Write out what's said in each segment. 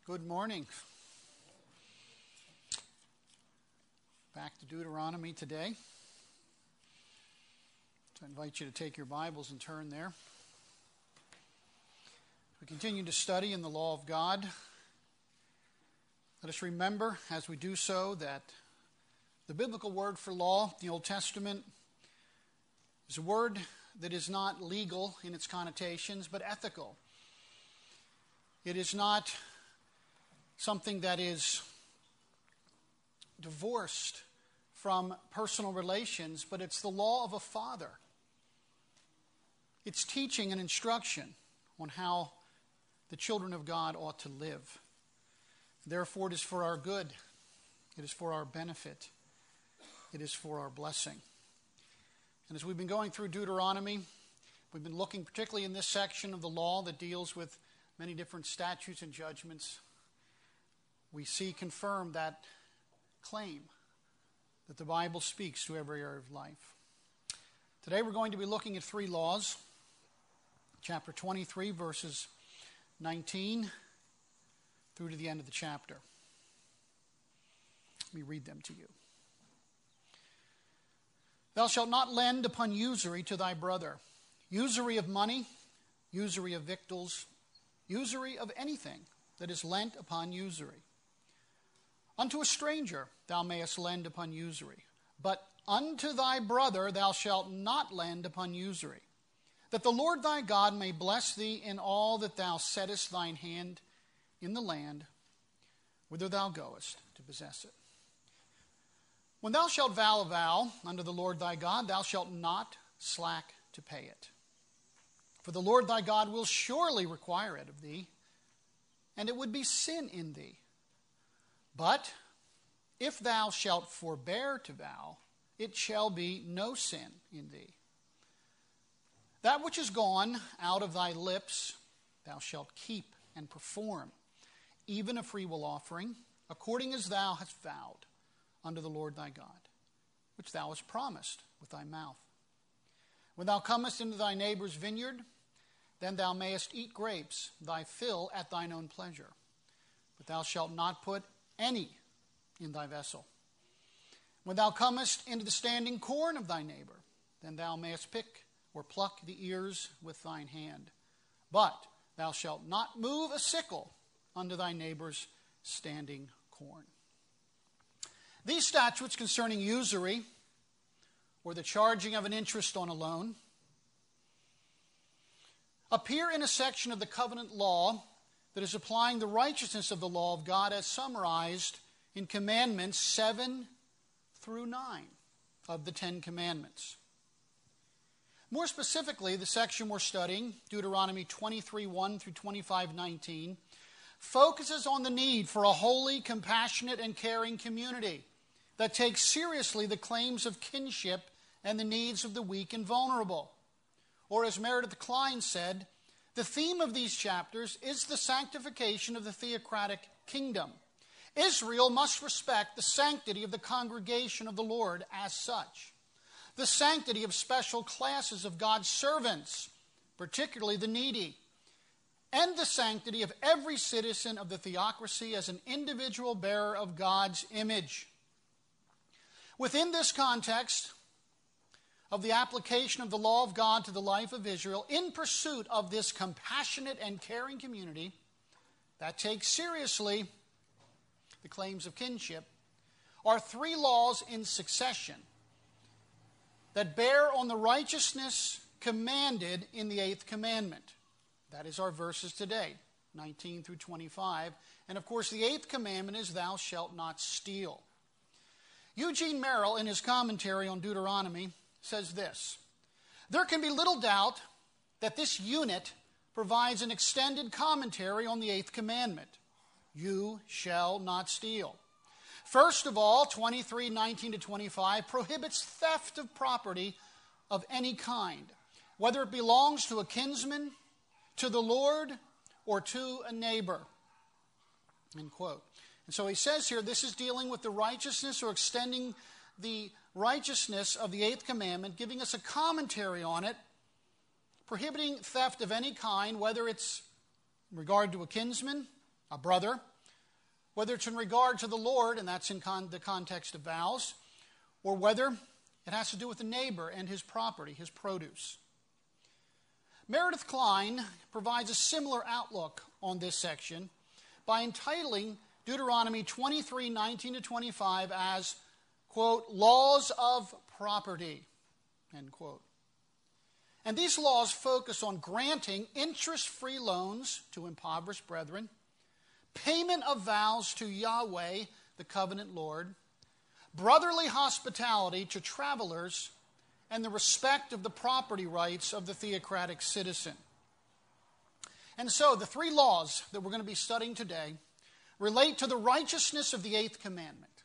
Good morning. Back to Deuteronomy today. So I invite you to take your Bibles and turn there. We continue to study in the law of God. Let us remember as we do so that the biblical word for law, the Old Testament, is a word that is not legal in its connotations, but ethical. It is not something that is divorced from personal relations, but it's the law of a father. It's teaching and instruction on how the children of God ought to live. Therefore, it is for our good. It is for our benefit. It is for our blessing. And as we've been going through Deuteronomy, we've been looking particularly in this section of the law that deals with many different statutes and judgments. We see confirmed that claim that the Bible speaks to every area of life. Today we're going to be looking at three laws. Chapter 23, verses 19 through to the end of the chapter. Let me read them to you. Thou shalt not lend upon usury to thy brother, usury of money, usury of victuals, usury of anything that is lent upon usury. Unto a stranger thou mayest lend upon usury, but unto thy brother thou shalt not lend upon usury, that the Lord thy God may bless thee in all that thou settest thine hand in the land whither thou goest to possess it. When thou shalt vow a vow unto the Lord thy God, thou shalt not slack to pay it. For the Lord thy God will surely require it of thee, and it would be sin in thee. But if thou shalt forbear to vow, it shall be no sin in thee. That which is gone out of thy lips thou shalt keep and perform, even a freewill offering, according as thou hast vowed unto the Lord thy God, which thou hast promised with thy mouth. When thou comest into thy neighbor's vineyard, then thou mayest eat grapes, thy fill at thine own pleasure. But thou shalt not put any in thy vessel. When thou comest into the standing corn of thy neighbor, then thou mayest pick or pluck the ears with thine hand. But thou shalt not move a sickle unto thy neighbor's standing corn. These statutes concerning usury, or the charging of an interest on a loan, appear in a section of the covenant law that is applying the righteousness of the law of God as summarized in commandments 7 through 9 of the 10 commandments. More specifically, the section we're studying, Deuteronomy 23:1 through 25:19, focuses on the need for a holy, compassionate, and caring community that takes seriously the claims of kinship and the needs of the weak and vulnerable. Or as Meredith Kline said, the theme of these chapters is the sanctification of the theocratic kingdom. Israel must respect the sanctity of the congregation of the Lord as such, the sanctity of special classes of God's servants, particularly the needy, and the sanctity of every citizen of the theocracy as an individual bearer of God's image. Within this context of the application of the law of God to the life of Israel, in pursuit of this compassionate and caring community that takes seriously the claims of kinship, are three laws in succession that bear on the righteousness commanded in the 8th commandment. That is our verses today, 19 through 25. And of course, the 8th commandment is, thou shalt not steal. Eugene Merrill, in his commentary on Deuteronomy, says this: there can be little doubt that this unit provides an extended commentary on the 8th commandment. You shall not steal. First of all, 23:19 to 25 prohibits theft of property of any kind, whether it belongs to a kinsman, to the Lord, or to a neighbor. End quote. And so he says here, this is dealing with the righteousness, or extending the righteousness of the 8th commandment, giving us a commentary on it, prohibiting theft of any kind, whether it's in regard to a kinsman, a brother, whether it's in regard to the Lord, and that's in the context of vows, or whether it has to do with the neighbor and his property, his produce. Meredith Kline provides a similar outlook on this section by entitling Deuteronomy 23:19-25 as, quote, laws of property, end quote. And these laws focus on granting interest-free loans to impoverished brethren, payment of vows to Yahweh, the covenant Lord, brotherly hospitality to travelers, and the respect of the property rights of the theocratic citizen. And so the three laws that we're going to be studying today relate to the righteousness of the eighth commandment.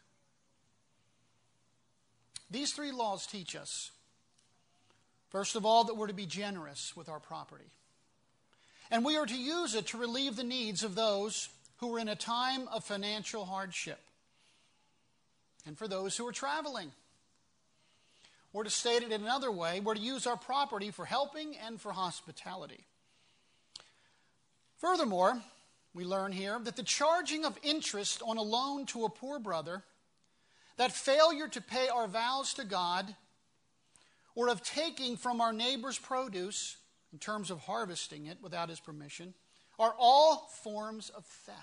These three laws teach us, first of all, that we're to be generous with our property. And we are to use it to relieve the needs of those who are in a time of financial hardship, and for those who are traveling. Or to state it in another way, we're to use our property for helping and for hospitality. Furthermore, we learn here that the charging of interest on a loan to a poor brother, that failure to pay our vows to God, or of taking from our neighbor's produce in terms of harvesting it without his permission, are all forms of theft.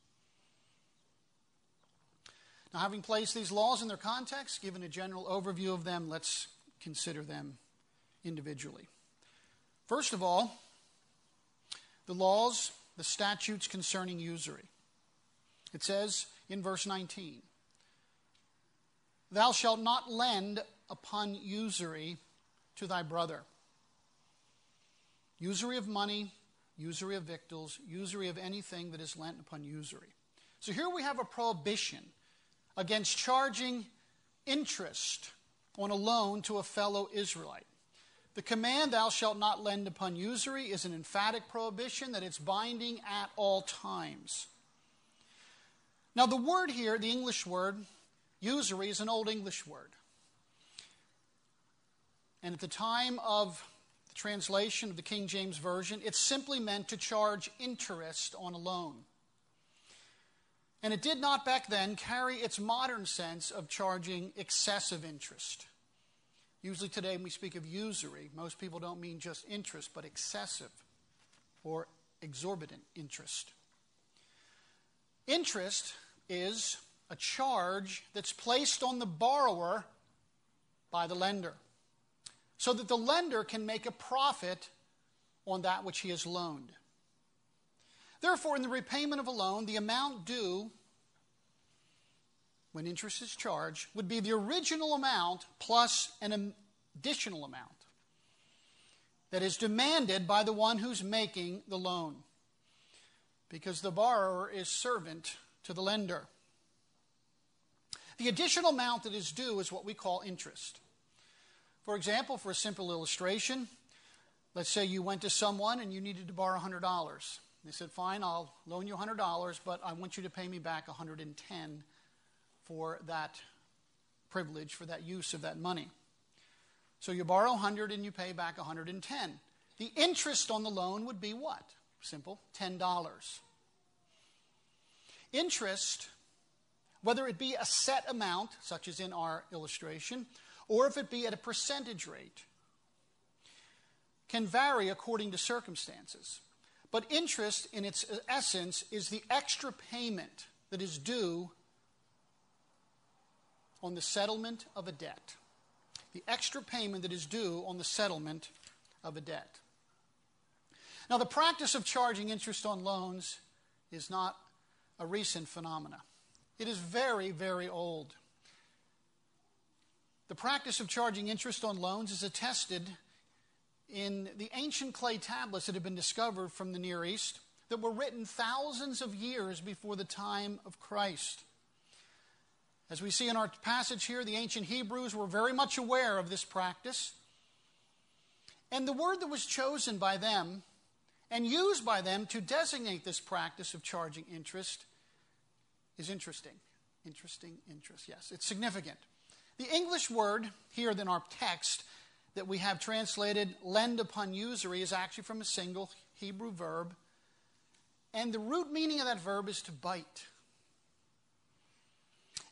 Now, having placed these laws in their context, given a general overview of them, let's consider them individually. First of all, the laws, the statutes concerning usury. It says in verse 19, "Thou shalt not lend upon usury to thy brother." Usury of money, usury of victuals, usury of anything that is lent upon usury. So here we have a prohibition against charging interest on a loan to a fellow Israelite. The command, "Thou shalt not lend upon usury," is an emphatic prohibition that it's binding at all times. Now the word here, the English word, usury, is an Old English word. And at the time of the translation of the King James Version, it simply meant to charge interest on a loan. And it did not back then carry its modern sense of charging excessive interest. Usually today when we speak of usury, most people don't mean just interest, but excessive or exorbitant interest. Interest is a charge that's placed on the borrower by the lender, so that the lender can make a profit on that which he has loaned. Therefore, in the repayment of a loan, the amount due when interest is charged would be the original amount plus an additional amount that is demanded by the one who's making the loan, because the borrower is servant to the lender. The additional amount that is due is what we call interest. For example, for a simple illustration, let's say you went to someone and you needed to borrow $100. They said, "Fine, I'll loan you $100, but I want you to pay me back $110 for that privilege, for that use of that money." So you borrow $100 and you pay back $110. The interest on the loan would be what? Simple, $10. Interest, whether it be a set amount, such as in our illustration, or if it be at a percentage rate, can vary according to circumstances. But interest, in its essence, is the extra payment that is due on the settlement of a debt. The extra payment that is due on the settlement of a debt. Now, the practice of charging interest on loans is not a recent phenomena. It is very, very old. The practice of charging interest on loans is attested in the ancient clay tablets that have been discovered from the Near East that were written thousands of years before the time of Christ. As we see in our passage here, the ancient Hebrews were very much aware of this practice. And the word that was chosen by them and used by them to designate this practice of charging interest is interesting. Interest, yes, it's significant. The English word here in our text that we have translated lend upon usury is actually from a single Hebrew verb. And the root meaning of that verb is to bite.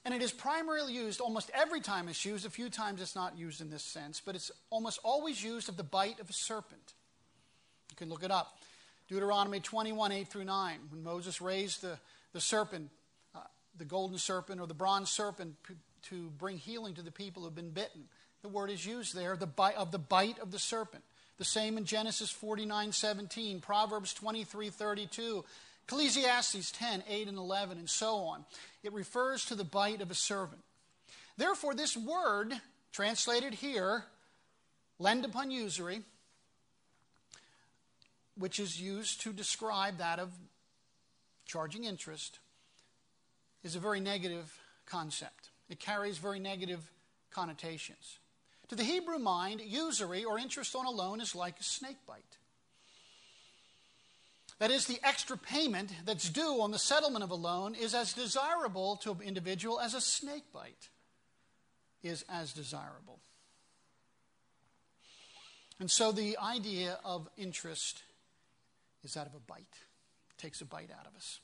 And it is primarily used, almost every time it's used, a few times it's not used in this sense, but it's almost always used of the bite of a serpent. You can look it up. Deuteronomy 21, 8 through 9, when Moses raised the serpent, the golden serpent or the bronze serpent to bring healing to the people who have been bitten. The word is used there, the bite of the serpent. The same in Genesis 49, 17, Proverbs 23, 32, Ecclesiastes 10, 8 and 11, and so on. It refers to the bite of a serpent. Therefore, this word, translated here, lend upon usury, which is used to describe that of charging interest, is a very negative concept. It carries very negative connotations. To the Hebrew mind, usury or interest on a loan is like a snake bite. That is, the extra payment that's due on the settlement of a loan is as desirable to an individual as a snake bite is as desirable. And so the idea of interest is that of a bite. It takes a bite out of us.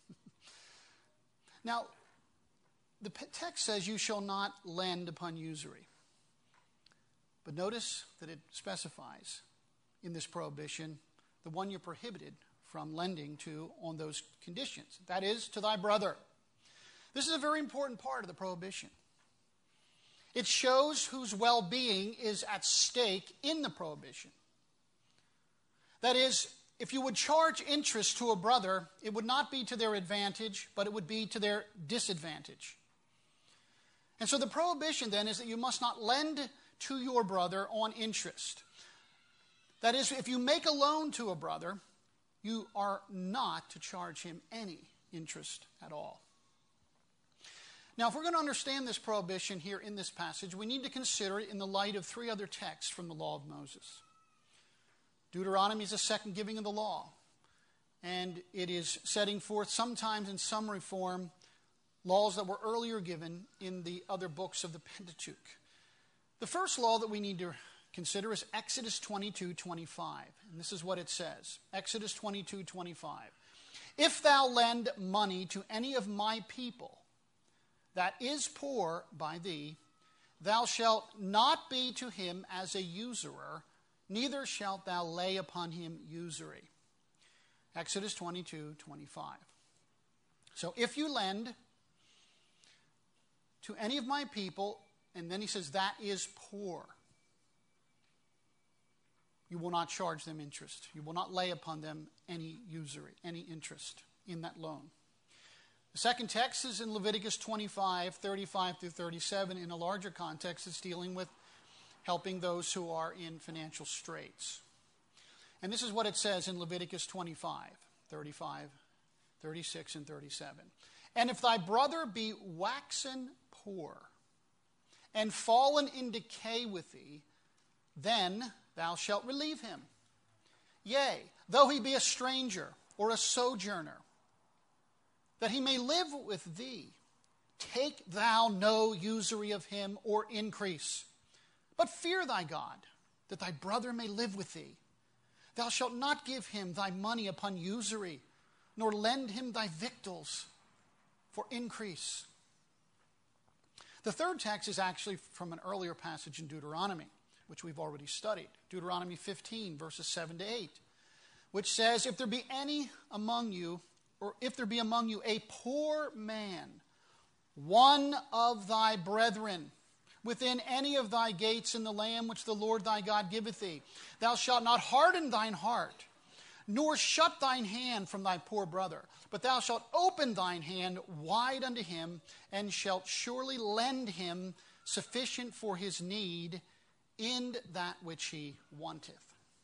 Now, the text says you shall not lend upon usury. But notice that it specifies in this prohibition the one you're prohibited from lending to on those conditions. That is, to thy brother. This is a very important part of the prohibition. It shows whose well-being is at stake in the prohibition. That is, if you would charge interest to a brother, it would not be to their advantage, but it would be to their disadvantage. And so the prohibition then is that you must not lend to your brother on interest. That is, if you make a loan to a brother, you are not to charge him any interest at all. Now, if we're going to understand this prohibition here in this passage, we need to consider it in the light of three other texts from the law of Moses. Deuteronomy is a second giving of the law, and it is setting forth sometimes in summary form laws that were earlier given in the other books of the Pentateuch. The first law that we need to consider is Exodus 22:25. And this is what it says. Exodus 22:25. If thou lend money to any of my people that is poor by thee, thou shalt not be to him as a usurer, neither shalt thou lay upon him usury. Exodus 22:25. So if you lend to any of my people, and then he says that is poor, you will not charge them interest. You will not lay upon them any usury, any interest in that loan. The second text is in Leviticus 25, 35 through 37. In a larger context, it's dealing with helping those who are in financial straits. And this is what it says in Leviticus 25, 35, 36, and 37. And if thy brother be waxen poor, and fallen in decay with thee, then thou shalt relieve him. Yea, though he be a stranger or a sojourner, that he may live with thee, take thou no usury of him or increase. But fear thy God, that thy brother may live with thee. Thou shalt not give him thy money upon usury, nor lend him thy victuals for increase. The third text is actually from an earlier passage in Deuteronomy, which we've already studied. Deuteronomy 15, verses 7 to 8, which says, if there be any among you, or if there be among you a poor man, one of thy brethren, within any of thy gates in the land which the Lord thy God giveth thee, thou shalt not harden thine heart, nor shut thine hand from thy poor brother, but thou shalt open thine hand wide unto him, and shalt surely lend him sufficient for his need in that which he wanteth.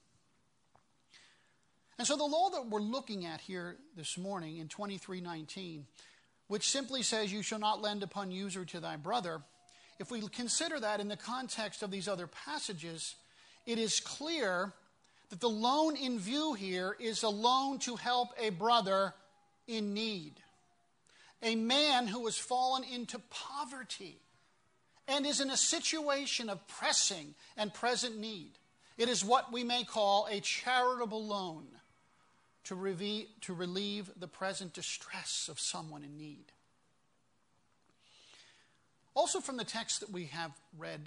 And so the law that we're looking at here this morning in 23:19, which simply says you shall not lend upon usury to thy brother, if we consider that in the context of these other passages, it is clear that the loan in view here is a loan to help a brother in need. A man who has fallen into poverty and is in a situation of pressing and present need. It is what we may call a charitable loan to relieve the present distress of someone in need. Also from the text that we have read,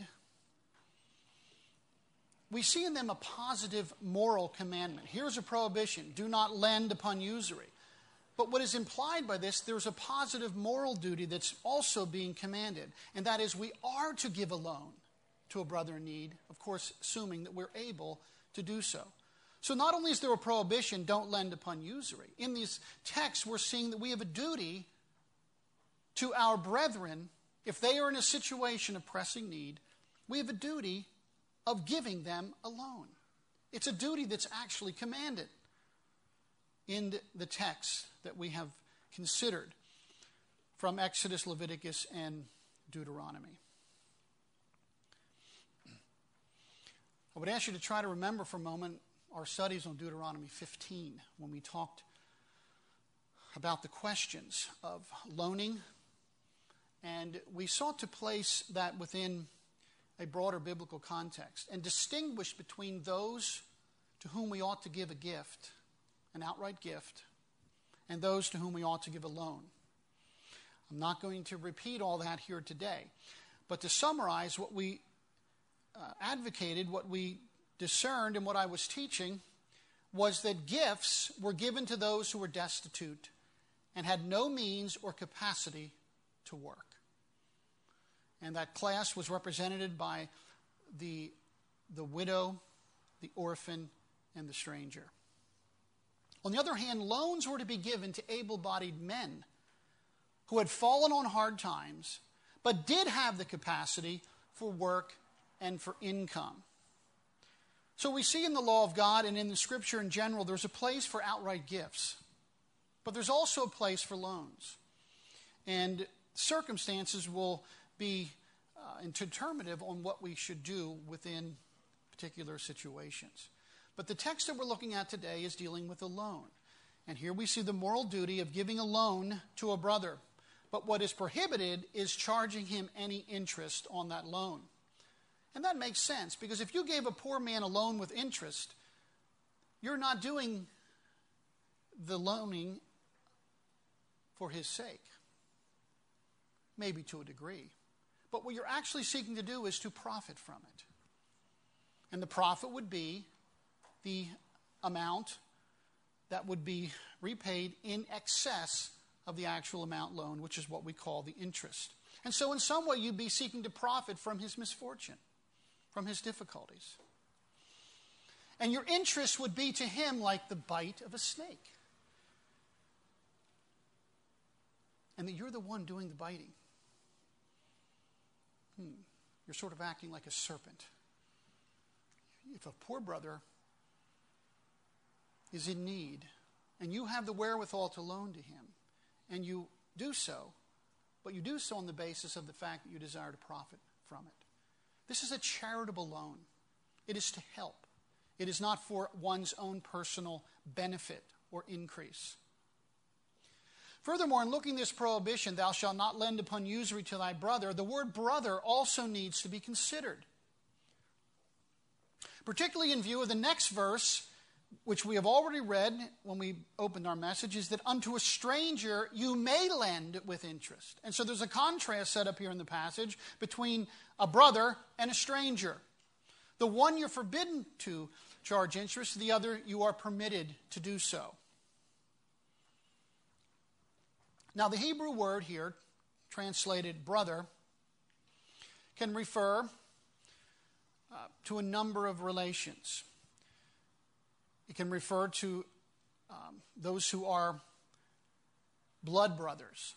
we see in them a positive moral commandment. Here's a prohibition: do not lend upon usury. But what is implied by this, there's a positive moral duty that's also being commanded, and that is we are to give a loan to a brother in need, of course, assuming that we're able to do so. So not only is there a prohibition, don't lend upon usury, in these texts we're seeing that we have a duty to our brethren. If they are in a situation of pressing need, we have a duty of giving them a loan. It's a duty that's actually commanded in the text that we have considered from Exodus, Leviticus, and Deuteronomy. I would ask you to try to remember for a moment our studies on Deuteronomy 15 when we talked about the questions of loaning, and we sought to place that within a broader biblical context and distinguish between those to whom we ought to give a gift, an outright gift, and those to whom we ought to give a loan. I'm not going to repeat all that here today, but to summarize what we advocated, what we discerned, and what I was teaching was that gifts were given to those who were destitute and had no means or capacity to work. And that class was represented by the widow, the orphan, and the stranger. On the other hand, loans were to be given to able-bodied men who had fallen on hard times but did have the capacity for work and for income. So we see in the law of God and in the Scripture in general, there's a place for outright gifts, but there's also a place for loans. And circumstances will be determinative on what we should do within particular situations. But the text that we're looking at today is dealing with a loan. And here we see the moral duty of giving a loan to a brother. But what is prohibited is charging him any interest on that loan. And that makes sense, because if you gave a poor man a loan with interest, you're not doing the loaning for his sake. Maybe to a degree. But what you're actually seeking to do is to profit from it. And the profit would be the amount that would be repaid in excess of the actual amount loaned, which is what we call the interest. And so in some way you'd be seeking to profit from his misfortune, from his difficulties. And your interest would be to him like the bite of a snake. And that you're the one doing the biting. You're sort of acting like a serpent. If a poor brother is in need, and you have the wherewithal to loan to him, and you do so, but you do so on the basis of the fact that you desire to profit from it. This is a charitable loan. It is to help. It is not for one's own personal benefit or increase. Furthermore, in looking at this prohibition, thou shalt not lend upon usury to thy brother, the word brother also needs to be considered. Particularly in view of the next verse, which we have already read when we opened our message, is that unto a stranger you may lend with interest. And so there's a contrast set up here in the passage between a brother and a stranger. The one you're forbidden to charge interest, the other you are permitted to do so. Now the Hebrew word here, translated brother, can refer to a number of relations. It can refer to those who are blood brothers,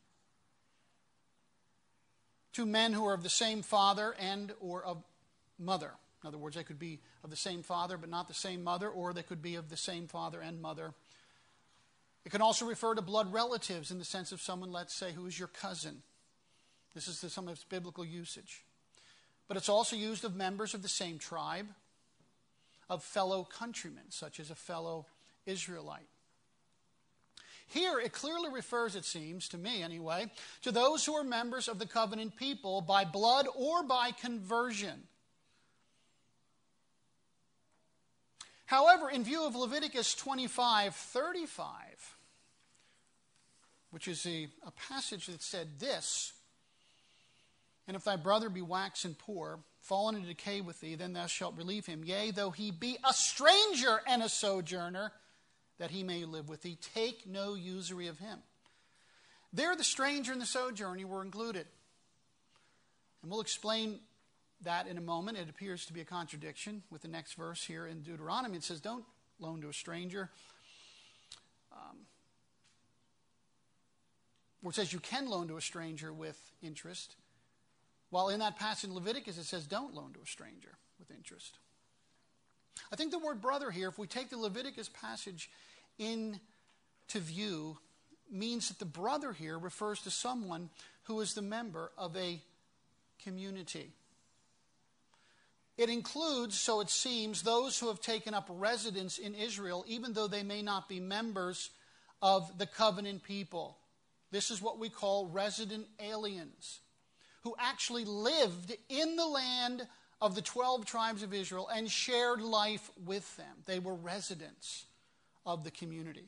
to men who are of the same father and or of mother. In other words, they could be of the same father but not the same mother, or they could be of the same father and mother. It can also refer to blood relatives in the sense of someone, let's say, who is your cousin. This is some of its biblical usage. But it's also used of members of the same tribe, of fellow countrymen, such as a fellow Israelite. Here, it clearly refers, it seems, to me anyway, to those who are members of the covenant people by blood or by conversion. However, in view of Leviticus 25:35, which is a passage that said this, And if thy brother be waxen poor, fallen into decay with thee, then thou shalt relieve him. Yea, though he be a stranger and a sojourner, that he may live with thee, take no usury of him. There the stranger and the sojourner were included. And we'll explain that in a moment. It appears to be a contradiction with the next verse here in Deuteronomy. It says, don't loan to a stranger. Or it says you can loan to a stranger with interest. While in that passage in Leviticus it says don't loan to a stranger with interest. I think the word brother here, if we take the Leviticus passage into view, means that the brother here refers to someone who is the member of a community. It includes, so it seems, those who have taken up residence in Israel, even though they may not be members of the covenant people. This is what we call resident aliens, who actually lived in the land of the 12 tribes of Israel and shared life with them. They were residents of the community.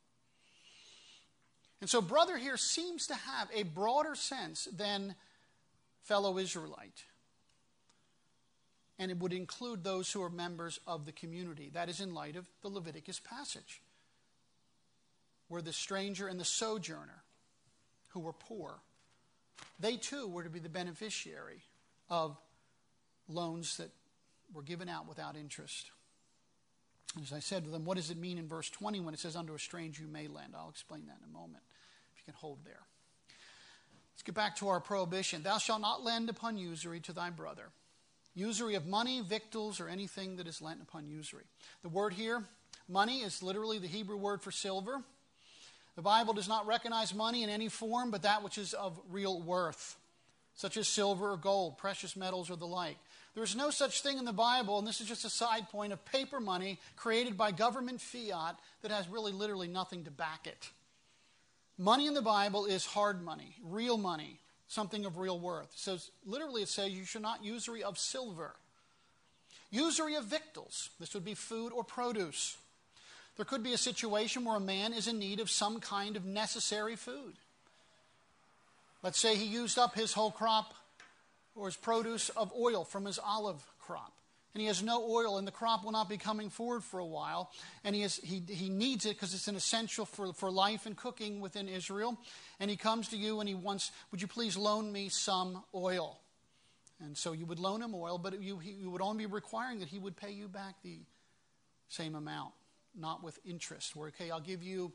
And so brother here seems to have a broader sense than fellow Israelite. And it would include those who are members of the community. That is in light of the Leviticus passage, where the stranger and the sojourner who were poor, they too were to be the beneficiary of loans that were given out without interest. As I said to them, what does it mean in verse 20 when it says, unto a stranger you may lend? I'll explain that in a moment, if you can hold there. Let's get back to our prohibition. Thou shalt not lend upon usury to thy brother. Usury of money, victuals, or anything that is lent upon usury. The word here, money, is literally the Hebrew word for silver. The Bible does not recognize money in any form but that which is of real worth, such as silver or gold, precious metals, or the like. There is no such thing in the Bible, and this is just a side point, of paper money created by government fiat that has really literally nothing to back it. Money in the Bible is hard money, real money, something of real worth. So literally it says you should not usury of silver. Usury of victuals. This would be food or produce. There could be a situation where a man is in need of some kind of necessary food. Let's say he used up his whole crop or his produce of oil from his olive crop. And he has no oil, and the crop will not be coming forward for a while. And he needs it because it's an essential for life and cooking within Israel. And he comes to you and he wants, would you please loan me some oil? And so you would loan him oil, but you would only be requiring that he would pay you back the same amount, not with interest. Where, okay, I'll give you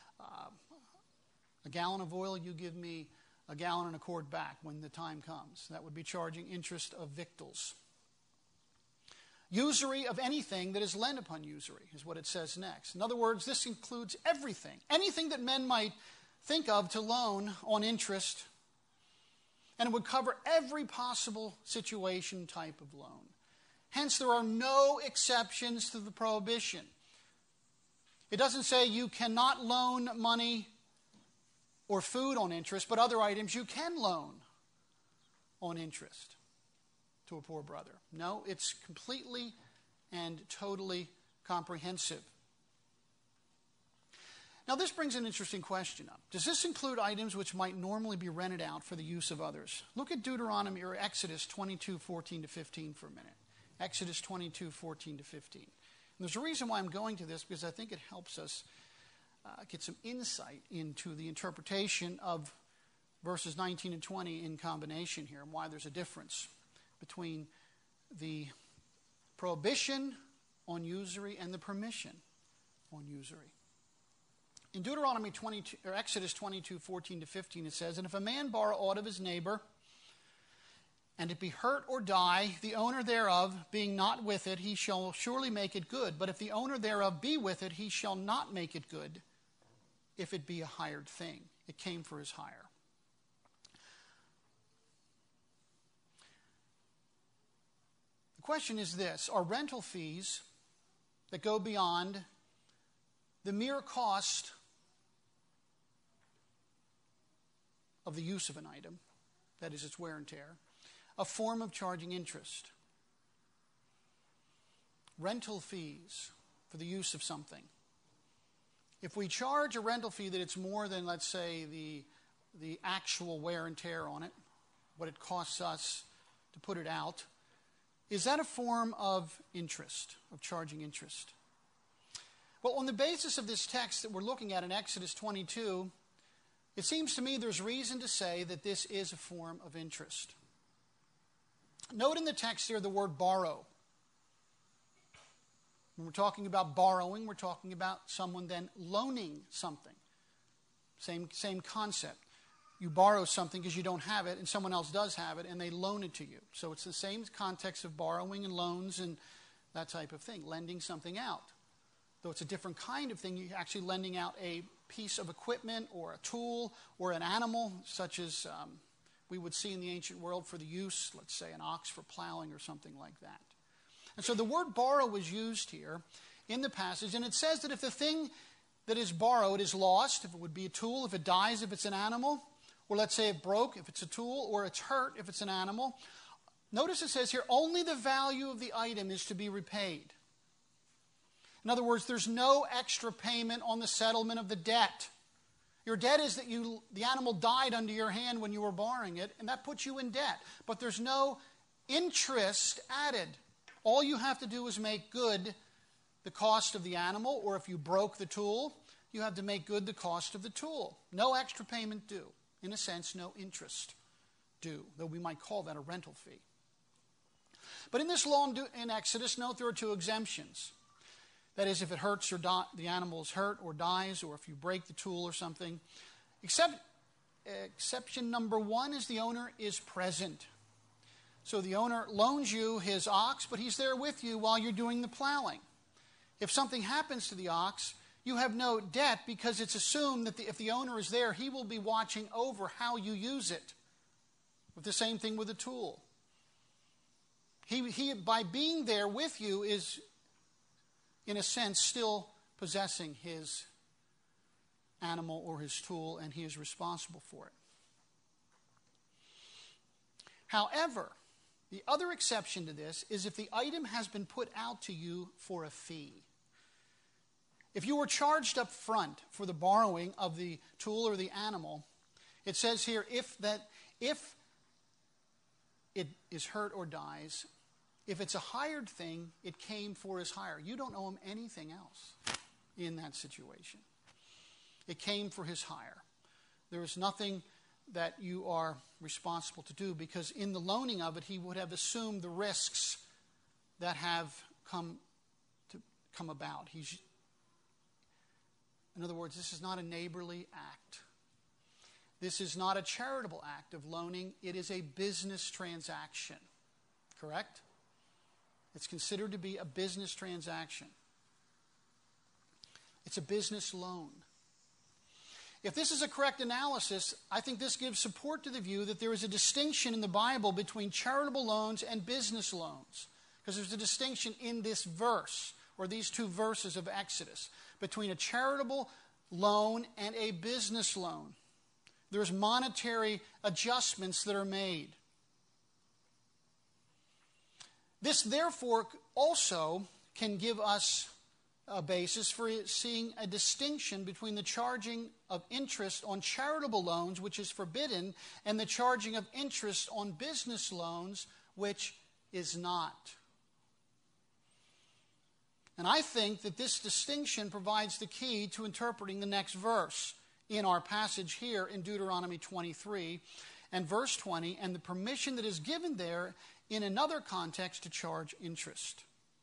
a gallon of oil, you give me a gallon and a quart back when the time comes. That would be charging interest of victuals. Usury of anything that is lent upon usury is what it says next. In other words, this includes everything. Anything that men might think of to loan on interest. And it would cover every possible situation type of loan. Hence, there are no exceptions to the prohibition. It doesn't say you cannot loan money or food on interest, but other items you can loan on interest to a poor brother. No, it's completely and totally comprehensive. Now, this brings an interesting question up. Does this include items which might normally be rented out for the use of others? Look at Deuteronomy or Exodus 22:14-15 for a minute. Exodus 22:14-15. And there's a reason why I'm going to this, because I think it helps us get some insight into the interpretation of verses 19 and 20 in combination here, and why there's a difference between the prohibition on usury and the permission on usury. In Deuteronomy 22, or Exodus 22:14-15, it says, and if a man borrow aught of his neighbor, and it be hurt or die, the owner thereof being not with it, he shall surely make it good. But if the owner thereof be with it, he shall not make it good, if it be a hired thing. It came for his hire. The question is this: are rental fees that go beyond the mere cost of the use of an item, that is, its wear and tear, a form of charging interest? Rental fees for the use of something. If we charge a rental fee that it's more than, let's say, the actual wear and tear on it, what it costs us to put it out, is that a form of interest, of charging interest? Well, on the basis of this text that we're looking at in Exodus 22, it seems to me there's reason to say that this is a form of interest. Note in the text here the word borrow. When we're talking about borrowing, we're talking about someone then loaning something. Same concept. You borrow something because you don't have it, and someone else does have it, and they loan it to you. So it's the same context of borrowing and loans and that type of thing, lending something out. Though it's a different kind of thing, you're actually lending out a piece of equipment or a tool or an animal, such as we would see in the ancient world for the use, let's say an ox for plowing or something like that. And so the word borrow is used here in the passage, and it says that if the thing that is borrowed is lost, if it would be a tool, if it dies, if it's an animal, or let's say it broke, if it's a tool, or it's hurt, if it's an animal, notice it says here, only the value of the item is to be repaid. In other words, there's no extra payment on the settlement of the debt. Your debt is that the animal died under your hand when you were borrowing it, and that puts you in debt. But there's no interest added. All you have to do is make good the cost of the animal, or if you broke the tool, you have to make good the cost of the tool. No extra payment due. In a sense, no interest due, though we might call that a rental fee. But in this law in Exodus, note there are two exemptions. That is, if it hurts or the animal is hurt or dies, or if you break the tool or something. Exception number one is the owner is present. So the owner loans you his ox, but he's there with you while you're doing the plowing. If something happens to the ox, you have no debt because it's assumed that if the owner is there, he will be watching over how you use it. With the same thing with a tool. He by being there with you is, in a sense, still possessing his animal or his tool, and he is responsible for it. However, the other exception to this is if the item has been put out to you for a fee. If you were charged up front for the borrowing of the tool or the animal, it says here, if it is hurt or dies, if it's a hired thing, it came for his hire. You don't owe him anything else in that situation. It came for his hire. There is nothing that you are responsible to do, because in the loaning of it, he would have assumed the risks that have come about. In other words, this is not a neighborly act. This is not a charitable act of loaning. It is a business transaction. Correct? It's considered to be a business transaction. It's a business loan. If this is a correct analysis, I think this gives support to the view that there is a distinction in the Bible between charitable loans and business loans. Because there's a distinction in this verse, or these two verses of Exodus, between a charitable loan and a business loan. There's monetary adjustments that are made. This, therefore, also can give us a basis for seeing a distinction between the charging of interest on charitable loans, which is forbidden, and the charging of interest on business loans, which is not. And I think that this distinction provides the key to interpreting the next verse in our passage here in Deuteronomy 23 and verse 20, and the permission that is given there in another context to charge interest.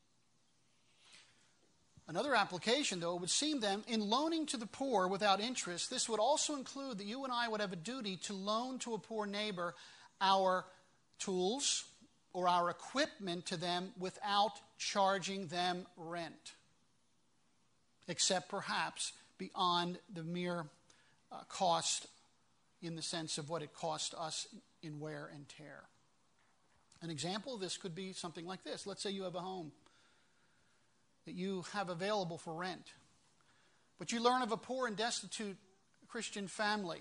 Another application, though, it would seem then, in loaning to the poor without interest, this would also include that you and I would have a duty to loan to a poor neighbor our tools or our equipment to them without charging them rent, except perhaps beyond the mere cost in the sense of what it cost us in wear and tear. An example of this could be something like this. Let's say you have a home that you have available for rent, but you learn of a poor and destitute Christian family,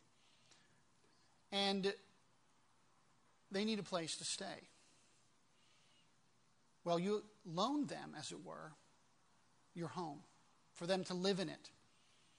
and they need a place to stay. Well, you loan them, as it were, your home for them to live in it.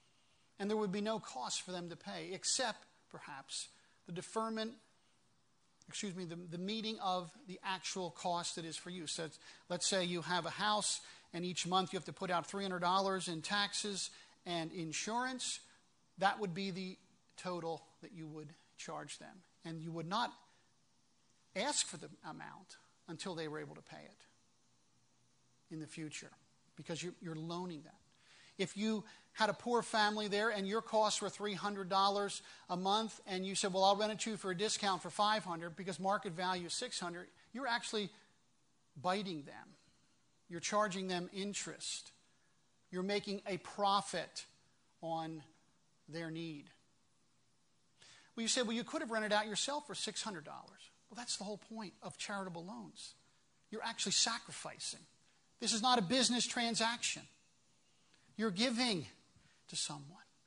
And there would be no cost for them to pay, except perhaps the deferment the meeting of the actual cost it is for you. So let's say you have a house and each month you have to put out $300 in taxes and insurance. That would be the total that you would charge them. And you would not ask for the amount until they were able to pay it in the future, because you're loaning them. If you had a poor family there and your costs were $300 a month and you said, well, I'll rent it to you for a discount for $500 because market value is $600, you're actually biting them. You're charging them interest. You're making a profit on their need. Well, you say, well, you could have rented out yourself for $600. Well, that's the whole point of charitable loans. You're actually sacrificing. This is not a business transaction. You're giving to someone.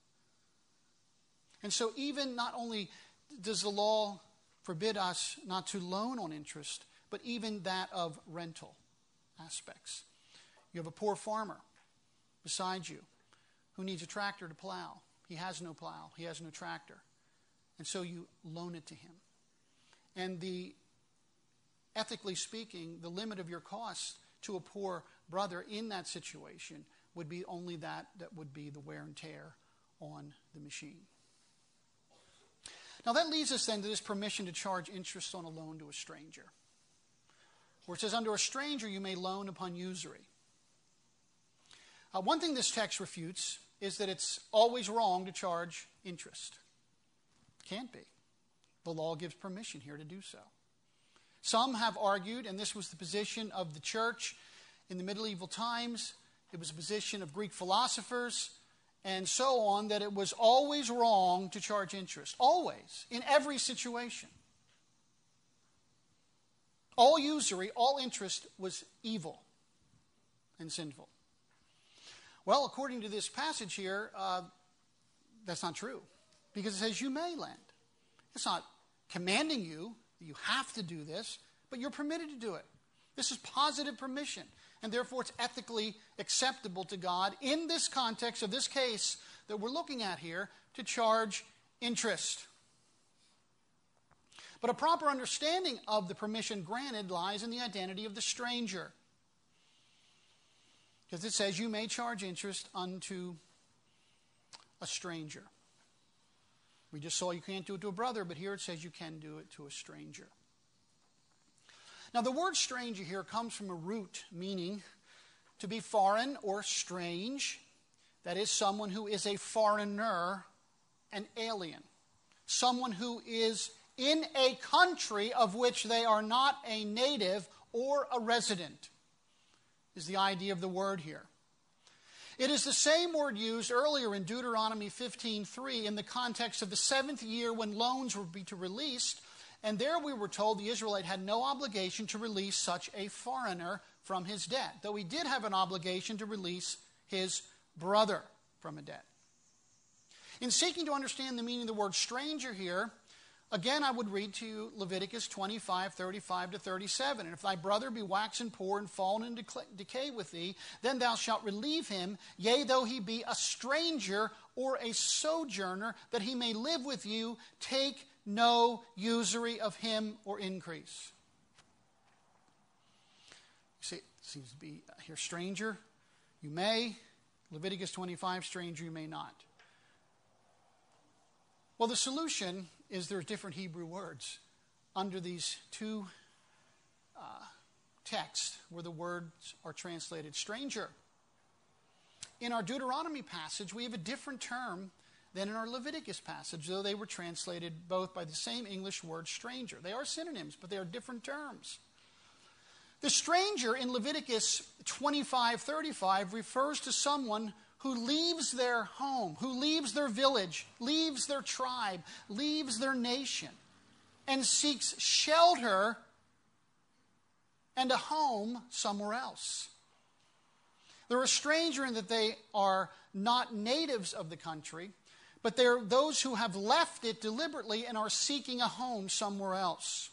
And so even not only does the law forbid us not to loan on interest, but even that of rental aspects. You have a poor farmer beside you who needs a tractor to plow. He has no plow. He has no tractor. And so you loan it to him. And ethically speaking, the limit of your costs to a poor brother in that situation would be only that would be the wear and tear on the machine. Now that leads us then to this permission to charge interest on a loan to a stranger, where it says, under a stranger you may loan upon usury. One thing this text refutes is that it's always wrong to charge interest. Can't be. The law gives permission here to do so. Some have argued, and this was the position of the church in the medieval times, it was a position of Greek philosophers, and so on, that it was always wrong to charge interest. Always. In every situation. All usury, all interest was evil and sinful. Well, according to this passage here, that's not true. Because it says you may lend. It's not commanding you that you have to do this, but you're permitted to do it. This is positive permission. And therefore it's ethically acceptable to God in this context of this case that we're looking at here to charge interest. But a proper understanding of the permission granted lies in the identity of the stranger. Because it says you may charge interest unto a stranger. We just saw you can't do it to a brother, but here it says you can do it to a stranger. Now the word stranger here comes from a root meaning to be foreign or strange. That is, someone who is a foreigner, an alien. Someone who is in a country of which they are not a native or a resident, is the idea of the word here. It is the same word used earlier in Deuteronomy 15:3 in the context of the 7th year when loans were to be released. And there we were told the Israelite had no obligation to release such a foreigner from his debt, though he did have an obligation to release his brother from a debt. In seeking to understand the meaning of the word stranger here, again I would read to you Leviticus 25:35-37. And if thy brother be waxen poor and fallen into decay with thee, then thou shalt relieve him, yea, though he be a stranger or a sojourner, that he may live with you. Take no usury of him or increase. You see, it seems to be here, stranger, you may. Leviticus 25, stranger, you may not. Well, the solution is there's different Hebrew words under these two texts where the words are translated stranger. In our Deuteronomy passage, we have a different term than in our Leviticus passage, though they were translated both by the same English word stranger. They are synonyms, but they are different terms. The stranger in Leviticus 25:35 refers to someone who leaves their home, who leaves their village, leaves their tribe, leaves their nation, and seeks shelter and a home somewhere else. They're a stranger in that they are not natives of the country, but they're those who have left it deliberately and are seeking a home somewhere else.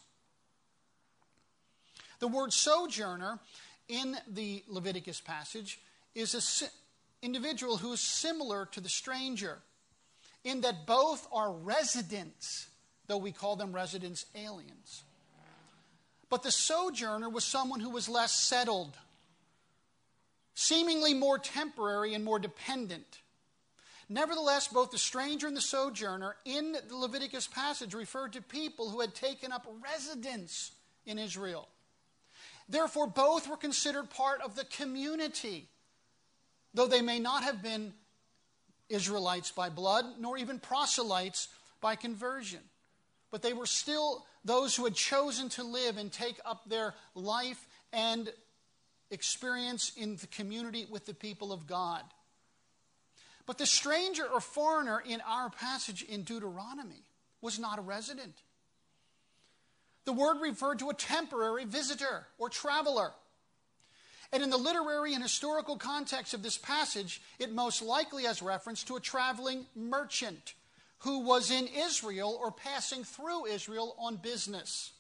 The word sojourner in the Leviticus passage is an individual who is similar to the stranger in that both are residents, though we call them residents aliens. But the sojourner was someone who was less settled, seemingly more temporary and more dependent. Nevertheless, both the stranger and the sojourner in the Leviticus passage referred to people who had taken up residence in Israel. Therefore, both were considered part of the community, though they may not have been Israelites by blood, nor even proselytes by conversion. But they were still those who had chosen to live and take up their life and experience in the community with the people of God. But the stranger or foreigner in our passage in Deuteronomy was not a resident. The word referred to a temporary visitor or traveler. And in the literary and historical context of this passage, it most likely has reference to a traveling merchant who was in Israel or passing through Israel on business.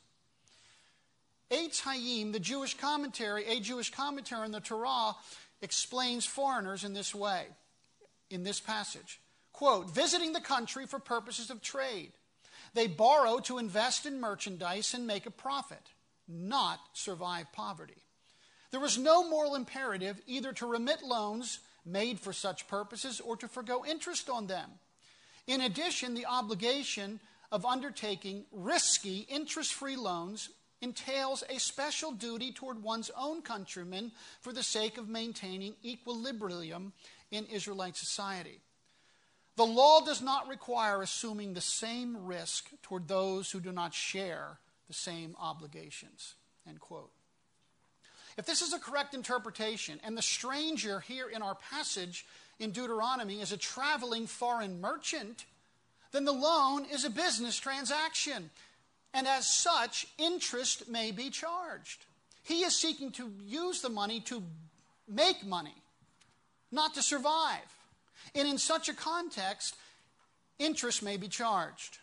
Eitz Hayim, a Jewish commentary on the Torah, explains foreigners in this way, in this passage. Quote, visiting the country for purposes of trade. They borrow to invest in merchandise and make a profit, not survive poverty. There was no moral imperative either to remit loans made for such purposes or to forgo interest on them. In addition, the obligation of undertaking risky, interest-free loans entails a special duty toward one's own countrymen for the sake of maintaining equilibrium in Israelite society. The law does not require assuming the same risk toward those who do not share the same obligations. End quote. If this is a correct interpretation, and the stranger here in our passage in Deuteronomy is a traveling foreign merchant, then the loan is a business transaction, and as such, interest may be charged. He is seeking to use the money to make money, not to survive. And in such a context, interest may be charged.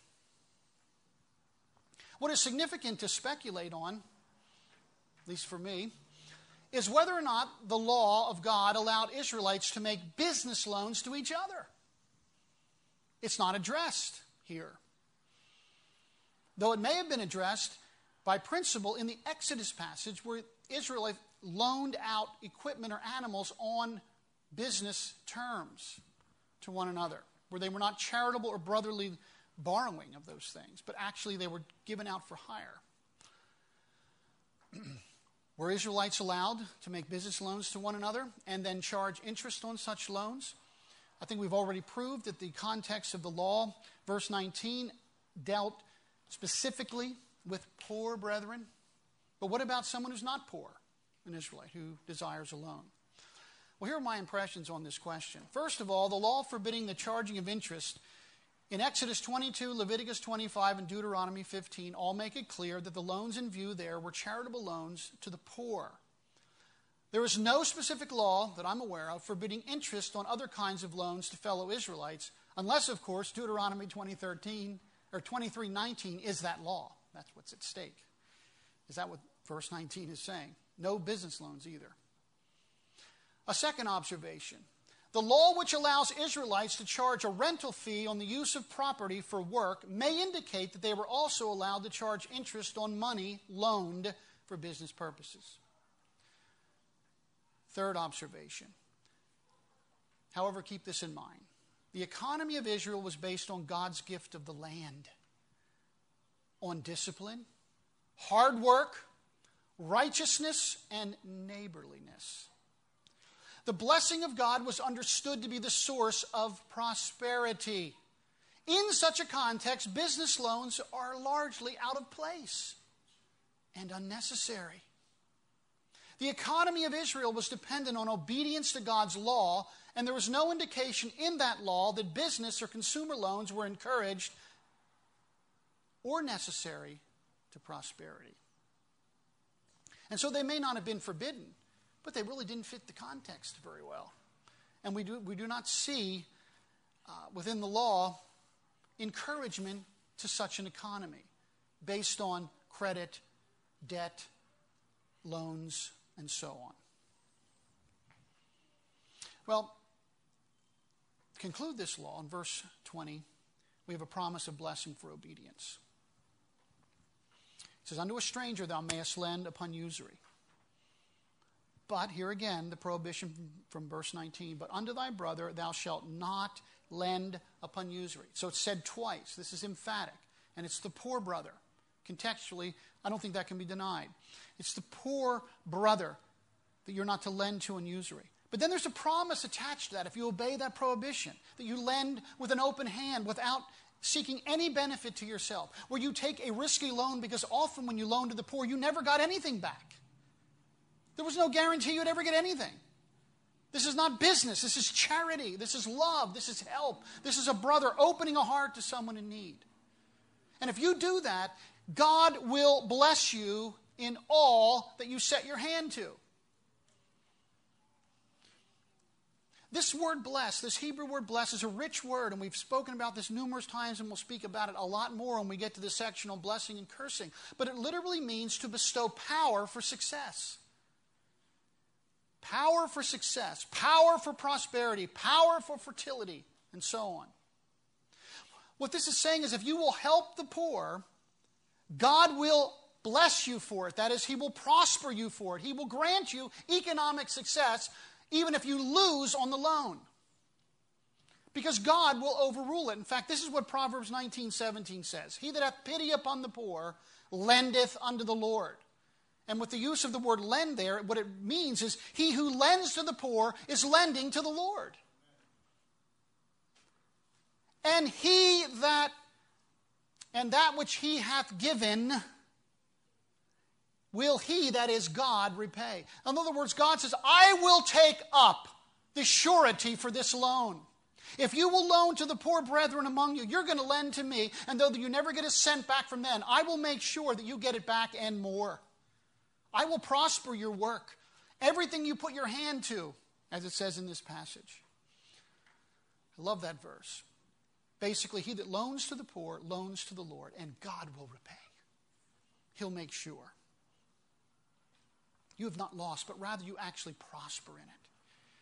What is significant to speculate on, at least for me, is whether or not the law of God allowed Israelites to make business loans to each other. It's not addressed here, though it may have been addressed by principle in the Exodus passage where Israel loaned out equipment or animals on business terms to one another, where they were not charitable or brotherly borrowing of those things, but actually they were given out for hire. Were Israelites allowed to make business loans to one another and then charge interest on such loans? I think we've already proved that the context of the law, verse 19, dealt specifically with poor brethren. But what about someone who's not poor, an Israelite, who desires a loan? Well, here are my impressions on this question. First of all, the law forbidding the charging of interest in Exodus 22, Leviticus 25, and Deuteronomy 15 all make it clear that the loans in view there were charitable loans to the poor. There is no specific law that I'm aware of forbidding interest on other kinds of loans to fellow Israelites, unless, of course, Deuteronomy 23:19 is that law. That's what's at stake. Is that what verse 19 is saying? No business loans either. A second observation. The law which allows Israelites to charge a rental fee on the use of property for work may indicate that they were also allowed to charge interest on money loaned for business purposes. Third observation. However, keep this in mind. The economy of Israel was based on God's gift of the land, on discipline, hard work, righteousness, and neighborliness. The blessing of God was understood to be the source of prosperity. In such a context, business loans are largely out of place and unnecessary. The economy of Israel was dependent on obedience to God's law, and there was no indication in that law that business or consumer loans were encouraged or necessary to prosperity. And so they may not have been forbidden, but they really didn't fit the context very well. And we do not see within the law encouragement to such an economy based on credit, debt, loans, and so on. Well, to conclude this law, in verse 20, we have a promise of blessing for obedience. It It says, unto a stranger thou mayest lend upon usury. But here again, the prohibition from verse 19, but unto thy brother thou shalt not lend upon usury. So it's said twice. This is emphatic. And it's the poor brother. Contextually, I don't think that can be denied. It's the poor brother that you're not to lend to on usury. But then there's a promise attached to that if you obey that prohibition, that you lend with an open hand without seeking any benefit to yourself, where you take a risky loan because often when you loan to the poor, you never got anything back. There was no guarantee you'd ever get anything. This is not business. This is charity. This is love. This is help. This is a brother opening a heart to someone in need. And if you do that, God will bless you in all that you set your hand to. This word bless, this Hebrew word bless, is a rich word, and we've spoken about this numerous times, and we'll speak about it a lot more when we get to this section on blessing and cursing. But it literally means to bestow power for success. Power for success, power for prosperity, power for fertility, and so on. What this is saying is if you will help the poor, God will bless you for it. That is, He will prosper you for it. He will grant you economic success even if you lose on the loan. Because God will overrule it. In fact, this is what Proverbs 19:17 says. He that hath pity upon the poor lendeth unto the Lord. And with the use of the word lend there, what it means is he who lends to the poor is lending to the Lord. And that which he hath given will he, that is God, repay. In other words, God says, I will take up the surety for this loan. If you will loan to the poor brethren among you, you're going to lend to me, and though you never get a cent back from them, I will make sure that you get it back and more. I will prosper your work. Everything you put your hand to, as it says in this passage. I love that verse. Basically, he that loans to the poor loans to the Lord, and God will repay. He'll make sure. You have not lost, but rather you actually prosper in it.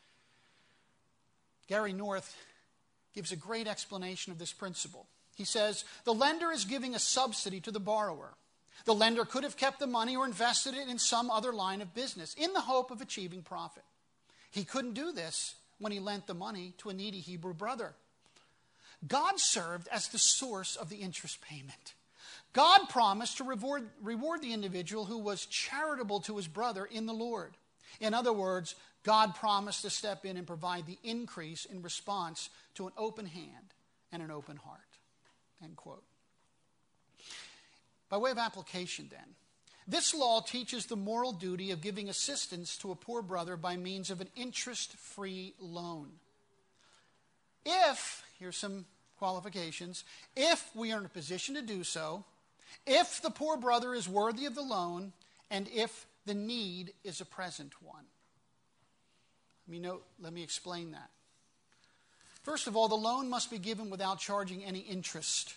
Gary North gives a great explanation of this principle. He says, the lender is giving a subsidy to the borrower. The lender could have kept the money or invested it in some other line of business in the hope of achieving profit. He couldn't do this when he lent the money to a needy Hebrew brother. God served as the source of the interest payment. God promised to reward the individual who was charitable to his brother in the Lord. In other words, God promised to step in and provide the increase in response to an open hand and an open heart. End quote. By way of application then, this law teaches the moral duty of giving assistance to a poor brother by means of an interest-free loan. If, here's some qualifications, if we are in a position to do so, if the poor brother is worthy of the loan, and if the need is a present one. Let me explain that. First of all, the loan must be given without charging any interest.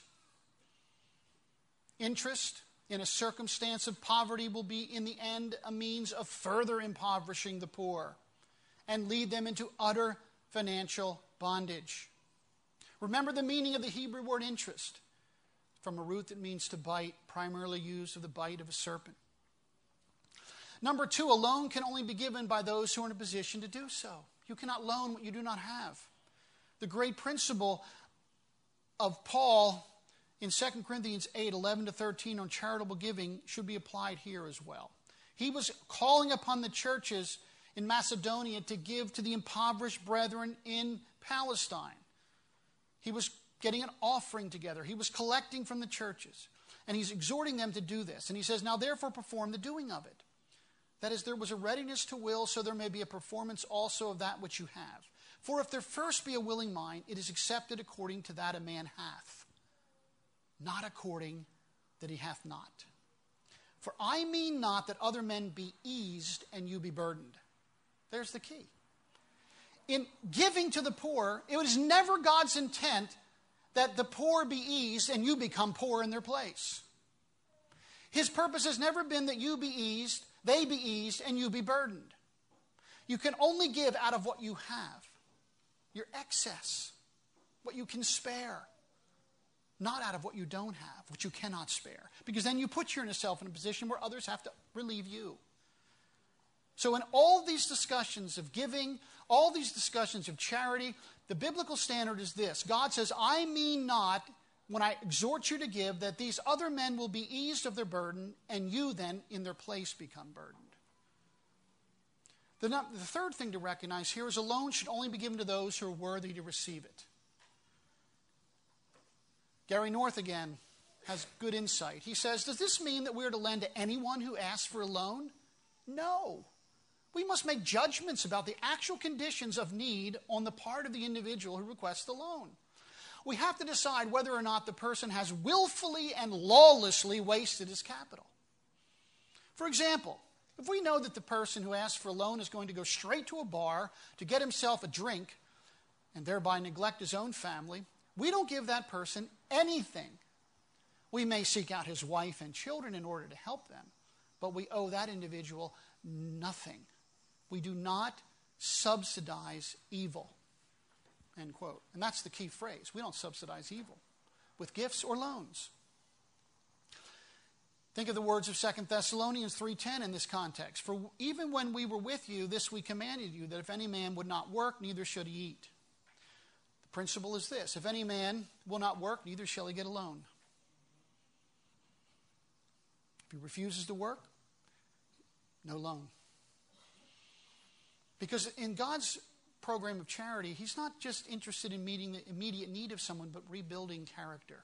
Interest in a circumstance of poverty will be, in the end, a means of further impoverishing the poor and lead them into utter financial bondage. Remember the meaning of the Hebrew word interest, from a root that means to bite, primarily used of the bite of a serpent. Number two, a loan can only be given by those who are in a position to do so. You cannot loan what you do not have. The great principle of Paul in 2 Corinthians 8:11-13 on charitable giving should be applied here as well. He was calling upon the churches in Macedonia to give to the impoverished brethren in Palestine. He was getting an offering together. He was collecting from the churches. And he's exhorting them to do this. And he says, now therefore perform the doing of it. That is, there was a readiness to will, so there may be a performance also of that which you have. For if there first be a willing mind, it is accepted according to that a man hath, not according that he hath not. For I mean not that other men be eased and you be burdened. There's the key. In giving to the poor, it was never God's intent that the poor be eased and you become poor in their place. His purpose has never been that you be eased, they be eased, and you be burdened. You can only give out of what you have, your excess, what you can spare. not out of what you don't have, which you cannot spare. Because then you put yourself in a position where others have to relieve you. So in all these discussions of giving, all these discussions of charity, the biblical standard is this. God says, I mean not, when I exhort you to give, that these other men will be eased of their burden, and you then in their place become burdened. The third thing to recognize here is a loan should only be given to those who are worthy to receive it. Gary North again has good insight. He says, does this mean that we are to lend to anyone who asks for a loan? No. We must make judgments about the actual conditions of need on the part of the individual who requests the loan. We have to decide whether or not the person has willfully and lawlessly wasted his capital. For example, if we know that the person who asks for a loan is going to go straight to a bar to get himself a drink and thereby neglect his own family, we don't give that person anything. We may seek out his wife and children in order to help them, but we owe that individual nothing. We do not subsidize evil, end quote. And that's the key phrase. We don't subsidize evil with gifts or loans. Think of the words of 2 Thessalonians 3:10 in this context. For even when we were with you, this we commanded you, that if any man would not work, neither should he eat. The principle is this: if any man will not work, neither shall he get a loan. If he refuses to work, no loan. Because in God's program of charity, he's not just interested in meeting the immediate need of someone, but rebuilding character.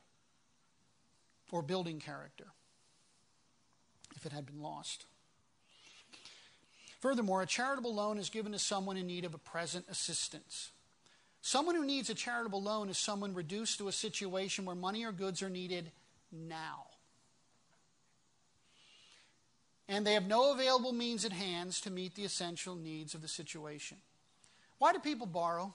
Or building character, if it had been lost. Furthermore, a charitable loan is given to someone in need of a present assistance. Someone who needs a charitable loan is someone reduced to a situation where money or goods are needed now. And they have no available means at hand to meet the essential needs of the situation. Why do people borrow?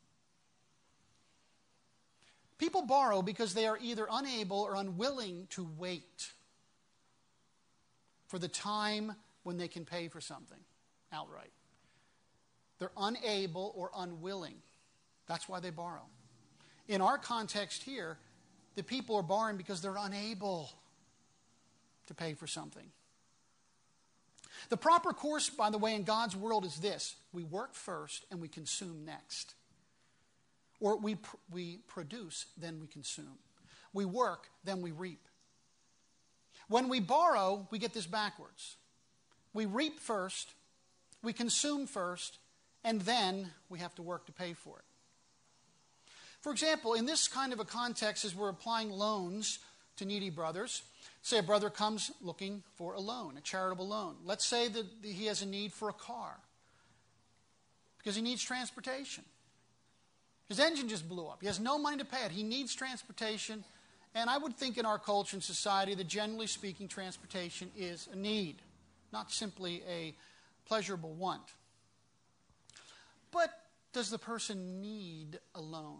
People borrow because they are either unable or unwilling to wait for the time when they can pay for something outright. They're unable or unwilling. That's why they borrow. In our context here, the people are borrowing because they're unable to pay for something. The proper course, by the way, in God's world is this: we work first and we consume next. Or we produce, then we consume. We work, then we reap. When we borrow, we get this backwards. We reap first, we consume first, and then we have to work to pay for it. For example, in this kind of a context, as we're applying loans to needy brothers, say a brother comes looking for a loan, a charitable loan. Let's say that he has a need for a car because he needs transportation. His engine just blew up. He has no money to pay it. He needs transportation. And I would think in our culture and society that generally speaking, transportation is a need, not simply a pleasurable want. But does the person need a loan?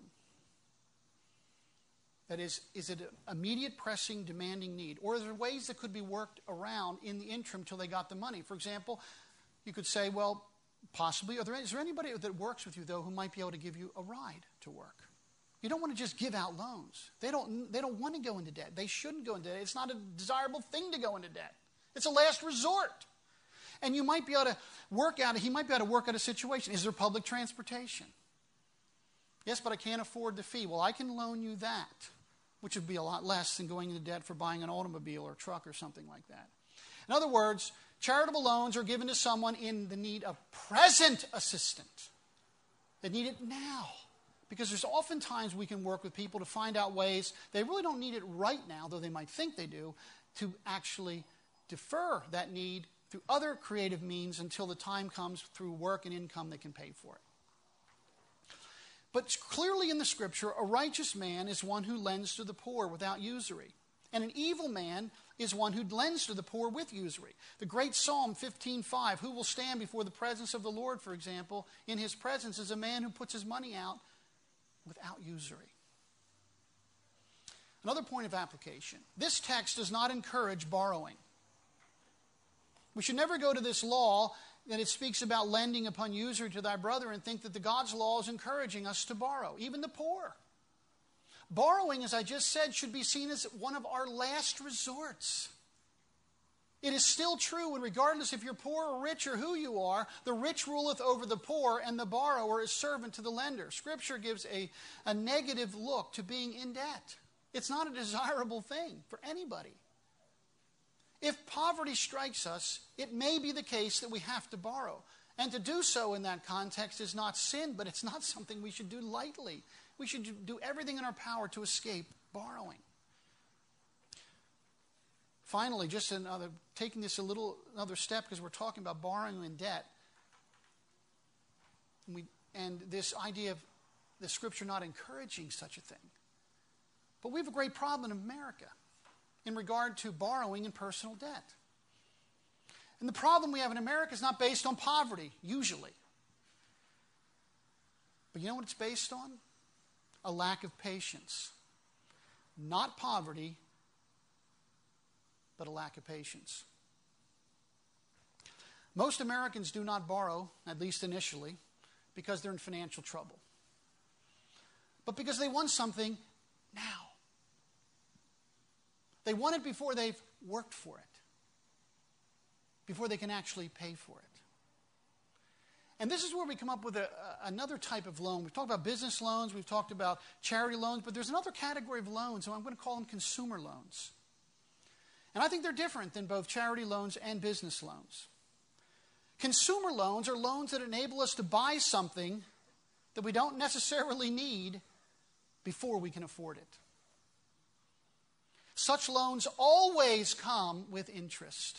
That is it an immediate, pressing, demanding need? Or are there ways that could be worked around in the interim till they got the money? For example, you could say, well, possibly, is there anybody that works with you, though, who might be able to give you a ride to work? You don't want to just give out loans. They don't want to go into debt. They shouldn't go into debt. It's not a desirable thing to go into debt. It's a last resort. And you might be able to he might be able to work out a situation. Is there public transportation? Yes, but I can't afford the fee. Well, I can loan you that, which would be a lot less than going into debt for buying an automobile or truck or something like that. In other words, charitable loans are given to someone in the need of present assistance. They need it now. Because there's often times we can work with people to find out ways they really don't need it right now, though they might think they do, to actually defer that need through other creative means until the time comes through work and income they can pay for it. But clearly in the Scripture, a righteous man is one who lends to the poor without usury. And an evil man is one who lends to the poor with usury. The great Psalm 15:5, who will stand before the presence of the Lord, for example, in his presence is a man who puts his money out without usury. Another point of application. This text does not encourage borrowing. We should never go to this law that it speaks about lending upon usury to thy brother and think that the God's law is encouraging us to borrow, even the poor. Borrowing, as I just said, should be seen as one of our last resorts. It is still true, and regardless if you're poor or rich or who you are, the rich ruleth over the poor, and the borrower is servant to the lender. Scripture gives a negative look to being in debt. It's not a desirable thing for anybody. If poverty strikes us, it may be the case that we have to borrow. And to do so in that context is not sin, but it's not something we should do lightly. We should do everything in our power to escape borrowing. Finally, just taking this another step, because we're talking about borrowing and debt. And this idea of the Scripture not encouraging such a thing. But we have a great problem in America in regard to borrowing and personal debt. And the problem we have in America is not based on poverty, usually. But you know what it's based on? A lack of patience. Not poverty, but a lack of patience. Most Americans do not borrow, at least initially, because they're in financial trouble. But because they want something now. They want it before they've worked for it, before they can actually pay for it. And this is where we come up with another type of loan. We've talked about business loans, we've talked about charity loans, but there's another category of loans, and I'm going to call them consumer loans. And I think they're different than both charity loans and business loans. Consumer loans are loans that enable us to buy something that we don't necessarily need before we can afford it. Such loans always come with interest.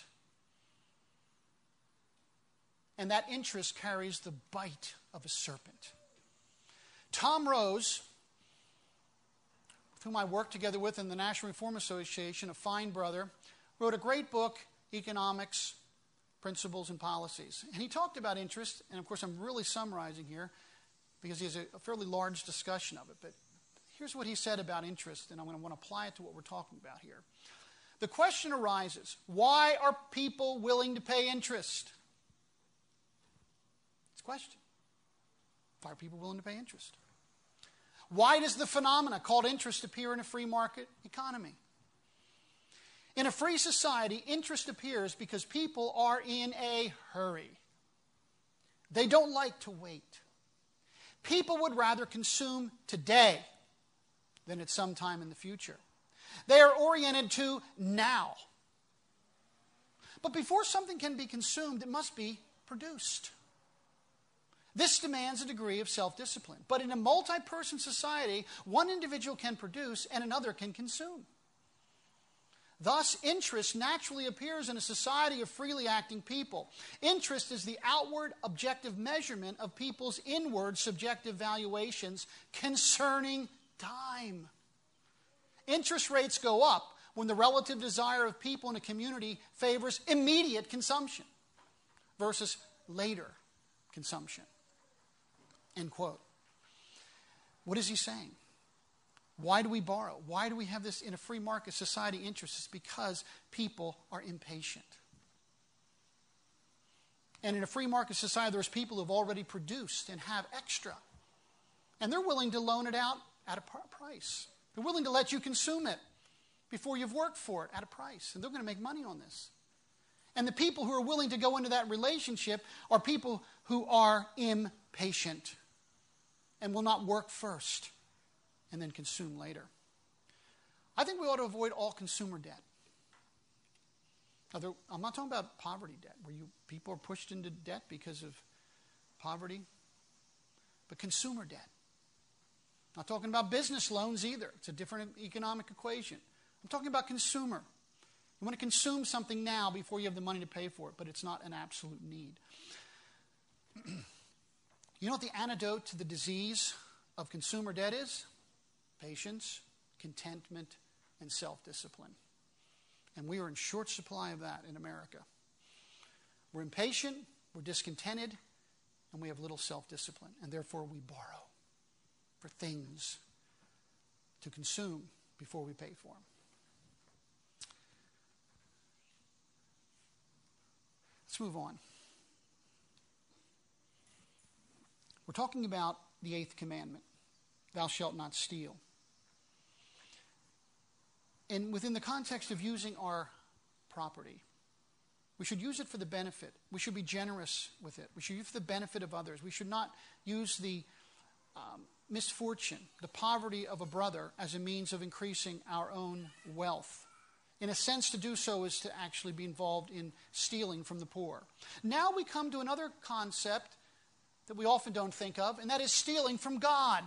And that interest carries the bite of a serpent. Tom Rose, with whom I worked together with in the National Reform Association, a fine brother, wrote a great book, Economics, Principles and Policies. And he talked about interest, and of course I'm really summarizing here because he has a fairly large discussion of it. But here's what he said about interest, and I'm going to want to apply it to what we're talking about here. The question arises, why are people willing to pay interest? It's a question. Why are people willing to pay interest? Why does the phenomena called interest appear in a free market economy? In a free society, interest appears because people are in a hurry. They don't like to wait. People would rather consume today than at some time in the future. They are oriented to now. But before something can be consumed, it must be produced. This demands a degree of self-discipline. But in a multi-person society, one individual can produce and another can consume. Thus, interest naturally appears in a society of freely acting people. Interest is the outward objective measurement of people's inward subjective valuations concerning time. Interest rates go up when the relative desire of people in a community favors immediate consumption versus later consumption. End quote. What is he saying? Why do we borrow? Why do we have this in a free market society interest? It's because people are impatient. And in a free market society, there's people who have already produced and have extra. And they're willing to loan it out at a price. They're willing to let you consume it before you've worked for it at a price. And they're going to make money on this. And the people who are willing to go into that relationship are people who are impatient and will not work first and then consume later. I think we ought to avoid all consumer debt. Now, I'm not talking about poverty debt, where people are pushed into debt because of poverty, but consumer debt. I'm not talking about business loans either. It's a different economic equation. I'm talking about consumer. You want to consume something now before you have the money to pay for it, but it's not an absolute need. You know what the antidote to the disease of consumer debt is? Patience, contentment, and self-discipline. And we are in short supply of that in America. We're impatient, we're discontented, and we have little self-discipline. And therefore we borrow for things to consume before we pay for them. Let's move on. We're talking about the 8th commandment, thou shalt not steal. And within the context of using our property, we should use it for the benefit. We should be generous with it. We should use it for the benefit of others. We should not use the misfortune, the poverty of a brother as a means of increasing our own wealth. In a sense, to do so is to actually be involved in stealing from the poor. Now we come to another concept that we often don't think of, and that is stealing from God.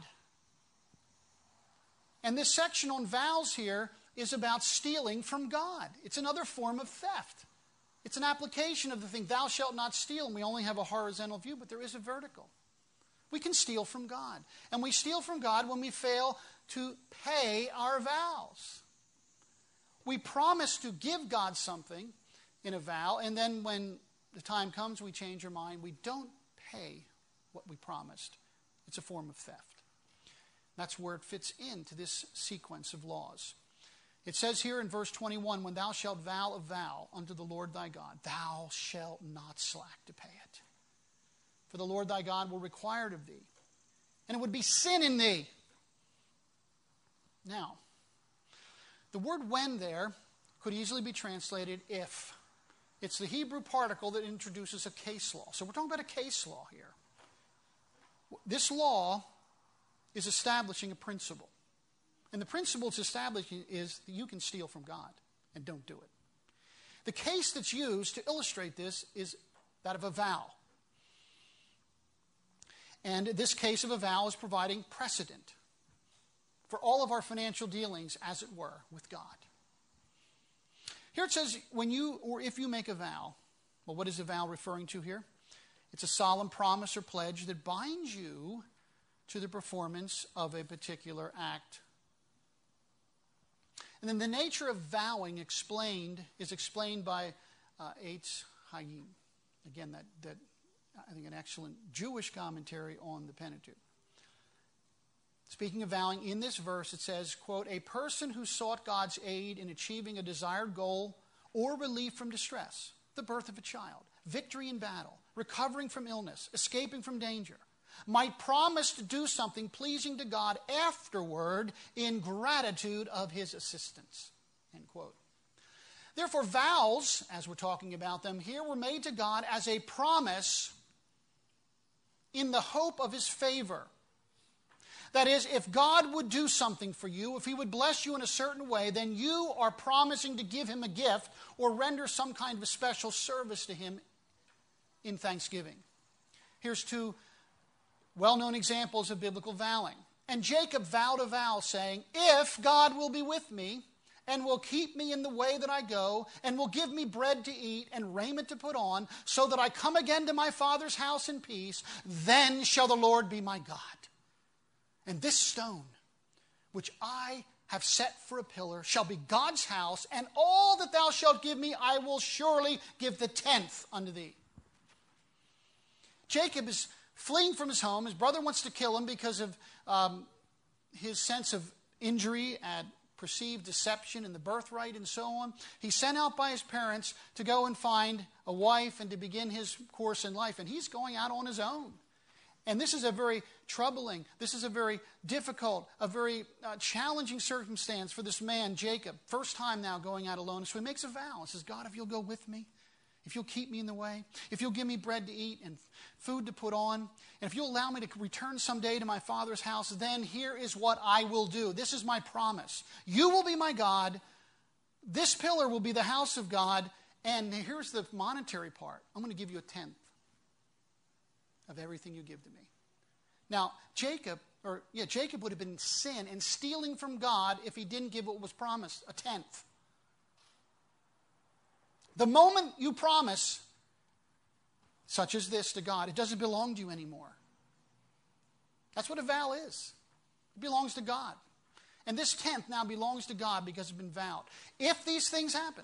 And this section on vows here is about stealing from God. It's another form of theft. It's an application of the thing, thou shalt not steal, and we only have a horizontal view, but there is a vertical. We can steal from God. And we steal from God when we fail to pay our vows. We promise to give God something in a vow, and then when the time comes, we change our mind. We don't pay what we promised. It's a form of theft. That's where it fits into this sequence of laws. It says here in verse 21, when thou shalt vow a vow unto the Lord thy God, thou shalt not slack to pay it. For the Lord thy God will require it of thee, and it would be sin in thee. Now, the word when there could easily be translated if. It's the Hebrew particle that introduces a case law. So we're talking about a case law here. This law is establishing a principle. And the principle it's establishing is that you can steal from God, and don't do it. The case that's used to illustrate this is that of a vow. And this case of a vow is providing precedent for all of our financial dealings, as it were, with God. Here it says, when you or if you make a vow, well, what is a vow referring to here? It's a solemn promise or pledge that binds you to the performance of a particular act. And then the nature of vowing is explained by Eitz Hayim. Again, that I think an excellent Jewish commentary on the Pentateuch. Speaking of vowing, in this verse it says, quote, a person who sought God's aid in achieving a desired goal or relief from distress, the birth of a child, victory in battle, recovering from illness, escaping from danger, might promise to do something pleasing to God afterward in gratitude of his assistance, end quote. Therefore, vows, as we're talking about them here, were made to God as a promise in the hope of his favor. That is, if God would do something for you, if he would bless you in a certain way, then you are promising to give him a gift or render some kind of a special service to him in thanksgiving. Here's two well-known examples of biblical vowing. And Jacob vowed a vow saying, if God will be with me and will keep me in the way that I go and will give me bread to eat and raiment to put on so that I come again to my father's house in peace, then shall the Lord be my God. And this stone, which I have set for a pillar, shall be God's house, and all that thou shalt give me, I will surely give the 10th unto thee. Jacob is fleeing from his home. His brother wants to kill him because of his sense of injury at perceived deception in the birthright and so on. He's sent out by his parents to go and find a wife and to begin his course in life. And he's going out on his own. And this is a very troubling, this is a very difficult, a very challenging circumstance for this man, Jacob. First time now going out alone. So he makes a vow and says, God, if you'll go with me, if you'll keep me in the way, if you'll give me bread to eat and food to put on, and if you'll allow me to return someday to my father's house, then here is what I will do. This is my promise. You will be my God. This pillar will be the house of God. And here's the monetary part. I'm going to give you a 10th of everything you give to me. Now, Jacob would have been in sin and stealing from God if he didn't give what was promised, a 10th. The moment you promise, such as this to God, it doesn't belong to you anymore. That's what a vow is. It belongs to God. And this 10th now belongs to God because it's been vowed. If these things happen,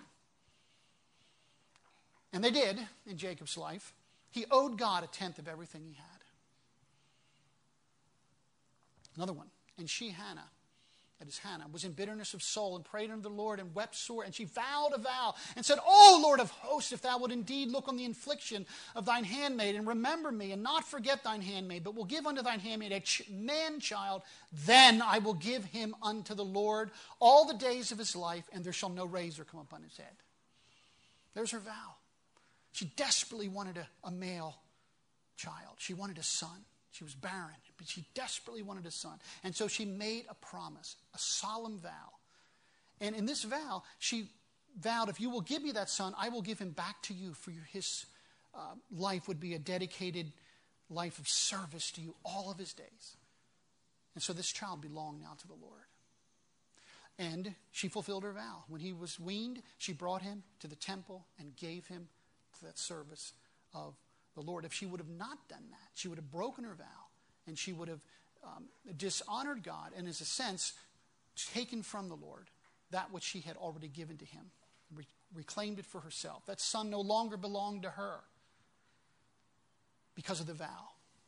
and they did in Jacob's life, he owed God a 10th of everything he had. Another one. And she, Hannah, that is Hannah, was in bitterness of soul and prayed unto the Lord and wept sore. And she vowed a vow and said, O Lord of hosts, if thou wilt indeed look on the affliction of thine handmaid and remember me and not forget thine handmaid, but will give unto thine handmaid a man-child, then I will give him unto the Lord all the days of his life, and there shall no razor come upon his head. There's her vow. She desperately wanted a male child. She wanted a son. She was barren, but she desperately wanted a son. And so she made a promise, a solemn vow. And in this vow, she vowed, if you will give me that son, I will give him back to you, for his life would be a dedicated life of service to you all of his days. And so this child belonged now to the Lord. And she fulfilled her vow. When he was weaned, she brought him to the temple and gave him to that service of the Lord. If she would have not done that, she would have broken her vow, and she would have dishonored God, and in a sense, taken from the Lord that which she had already given to him, reclaimed it for herself. That son no longer belonged to her because of the vow.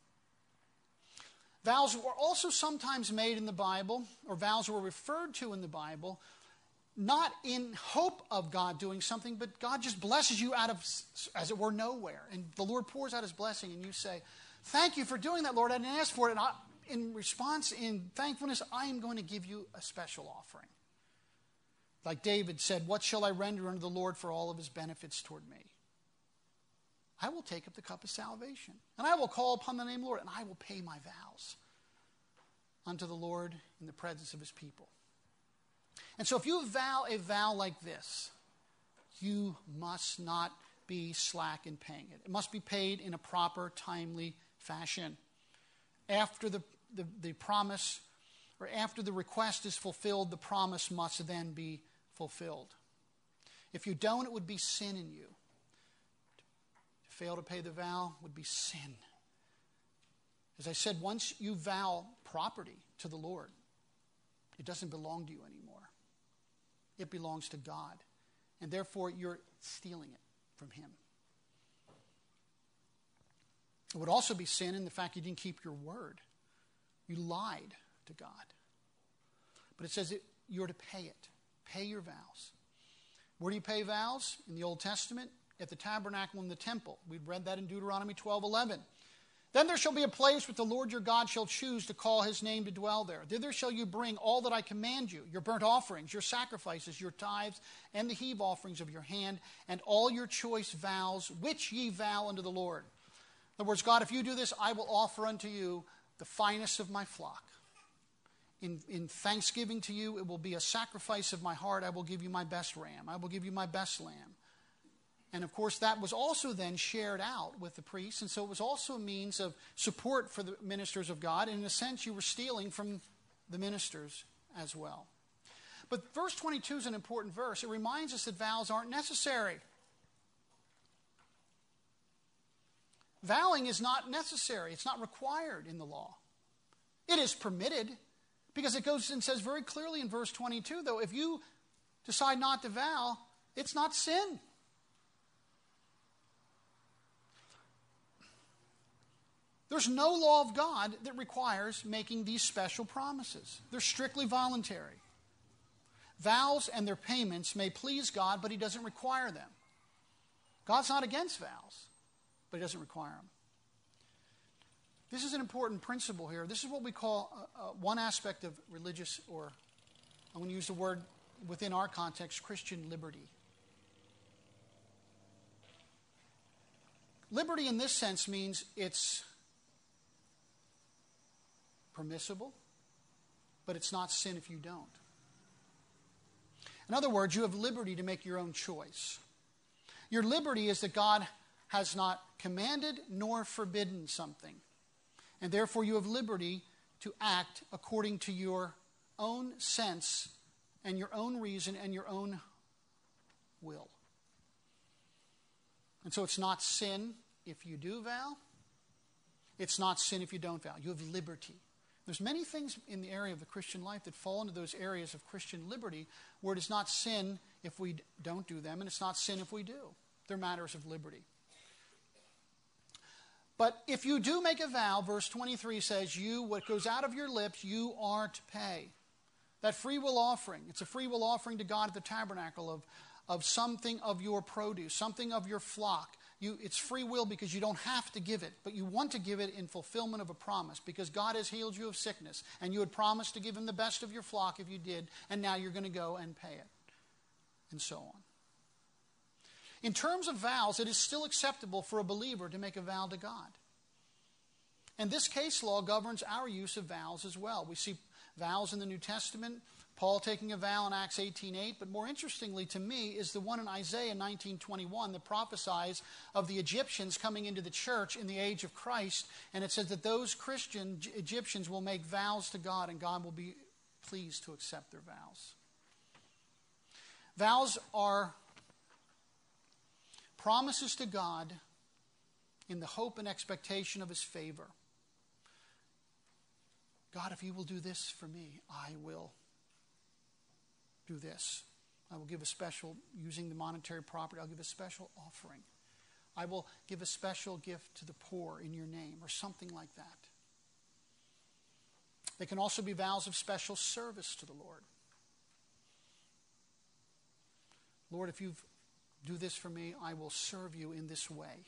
Vows were also sometimes made in the Bible, or vows were referred to in the Bible, not in hope of God doing something, but God just blesses you out of, as it were, nowhere. And the Lord pours out his blessing, and you say, thank you for doing that, Lord. I didn't ask for it. And in response, in thankfulness, I am going to give you a special offering. Like David said, what shall I render unto the Lord for all of his benefits toward me? I will take up the cup of salvation, and I will call upon the name of the Lord, and I will pay my vows unto the Lord in the presence of his people. And so if you vow a vow like this, you must not be slack in paying it. It must be paid in a proper, timely fashion. After the promise, or after the request is fulfilled, the promise must then be fulfilled. If you don't, it would be sin in you. To fail to pay the vow would be sin. As I said, once you vow property to the Lord, it doesn't belong to you anymore. It belongs to God. And therefore, you're stealing it from him. It would also be sin in the fact you didn't keep your word. You lied to God. But it says you're to pay it. Pay your vows. Where do you pay vows? In the Old Testament, at the tabernacle in the temple. We've read that in Deuteronomy 12:11. Then there shall be a place which the Lord your God shall choose to call his name to dwell there. Thither shall you bring all that I command you, your burnt offerings, your sacrifices, your tithes, and the heave offerings of your hand, and all your choice vows, which ye vow unto the Lord. In other words, God, if you do this, I will offer unto you the finest of my flock. In thanksgiving to you, it will be a sacrifice of my heart. I will give you my best ram. I will give you my best lamb. And of course, that was also then shared out with the priests. And so it was also a means of support for the ministers of God. And in a sense, you were stealing from the ministers as well. But verse 22 is an important verse. It reminds us that vows aren't necessary. Vowing is not necessary. It's not required in the law. It is permitted, because it goes and says very clearly in verse 22, though, if you decide not to vow, it's not sin. There's no law of God that requires making these special promises. They're strictly voluntary. Vows and their payments may please God, but he doesn't require them. God's not against vows, but he doesn't require them. This is an important principle here. This is what we call one aspect of religious, or I'm going to use the word within our context, Christian liberty. Liberty in this sense means it's permissible, but it's not sin if you don't. In other words, you have liberty to make your own choice. Your liberty is that God has not commanded nor forbidden something. And therefore you have liberty to act according to your own sense and your own reason and your own will. And so it's not sin if you do vow. It's not sin if you don't vow. You have liberty. There's many things in the area of the Christian life that fall into those areas of Christian liberty where it is not sin if we don't do them, and it's not sin if we do. They're matters of liberty. But if you do make a vow, verse 23 says, what goes out of your lips, you are to pay. That free will offering, it's a free will offering to God at the tabernacle of something of your produce, something of your flock. It's free will because you don't have to give it, but you want to give it in fulfillment of a promise because God has healed you of sickness, and you had promised to give him the best of your flock if you did, and now you're going to go and pay it, and so on. In terms of vows, it is still acceptable for a believer to make a vow to God. And this case law governs our use of vows as well. We see vows in the New Testament, Paul taking a vow in Acts 18:8, but more interestingly to me is the one in Isaiah 19:21 that prophesies of the Egyptians coming into the church in the age of Christ, and it says that those Christian Egyptians will make vows to God and God will be pleased to accept their vows. Vows are promises to God in the hope and expectation of his favor. God, if you will do this for me, I will do this. I will give a special, using the monetary property, I'll give a special offering. I will give a special gift to the poor in your name, or something like that. They can also be vows of special service to the Lord. Lord, if you do this for me, I will serve you in this way.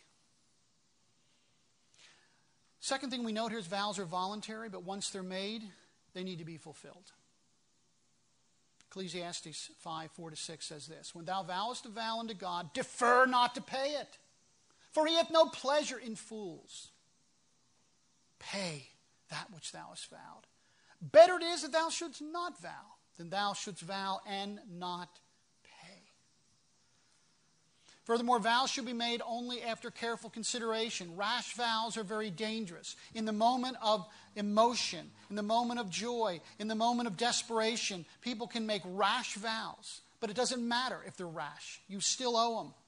Second thing we note here is vows are voluntary, but once they're made, they need to be fulfilled. Ecclesiastes 5:4-6 says this: When thou vowest a vow unto God, defer not to pay it, for he hath no pleasure in fools. Pay that which thou hast vowed. Better it is that thou shouldst not vow than thou shouldst vow and not pay. Furthermore, vows should be made only after careful consideration. Rash vows are very dangerous. In the moment of emotion, in the moment of joy, in the moment of desperation, people can make rash vows. But it doesn't matter if they're rash. You still owe them.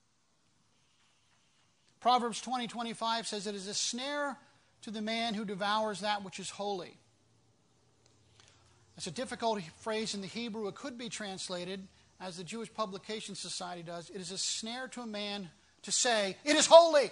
Proverbs 20:25 says, It is a snare to the man who devours that which is holy. That's a difficult phrase in the Hebrew. It could be translated, as the Jewish Publication Society does, it is a snare to a man to say, it is holy.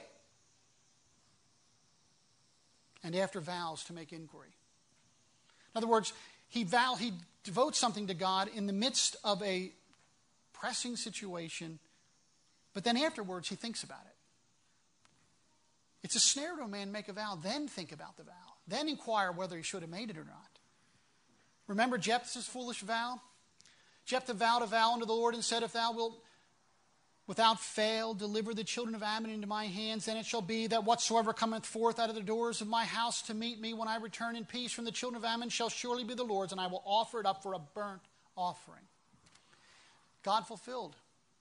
And after vows to make inquiry. In other words, he devotes something to God in the midst of a pressing situation, but then afterwards he thinks about it. It's a snare to a man to make a vow, then think about the vow. Then inquire whether he should have made it or not. Remember Jephthah's foolish vow? Jephthah vowed a vow unto the Lord and said, If thou wilt without fail deliver the children of Ammon into my hands, then it shall be that whatsoever cometh forth out of the doors of my house to meet me when I return in peace from the children of Ammon shall surely be the Lord's, and I will offer it up for a burnt offering. God fulfilled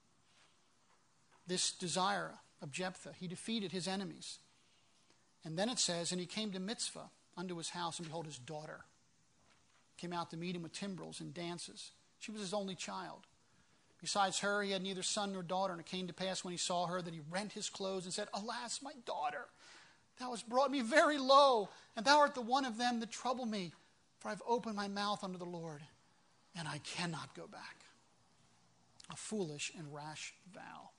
this desire of Jephthah. He defeated his enemies. And then it says, And he came to Mitzvah unto his house, and behold, his daughter came out to meet him with timbrels and dances. She was his only child. Besides her, he had neither son nor daughter, and it came to pass when he saw her that he rent his clothes and said, Alas, my daughter, thou hast brought me very low, and thou art the one of them that trouble me, for I have opened my mouth unto the Lord, and I cannot go back. A foolish and rash vow.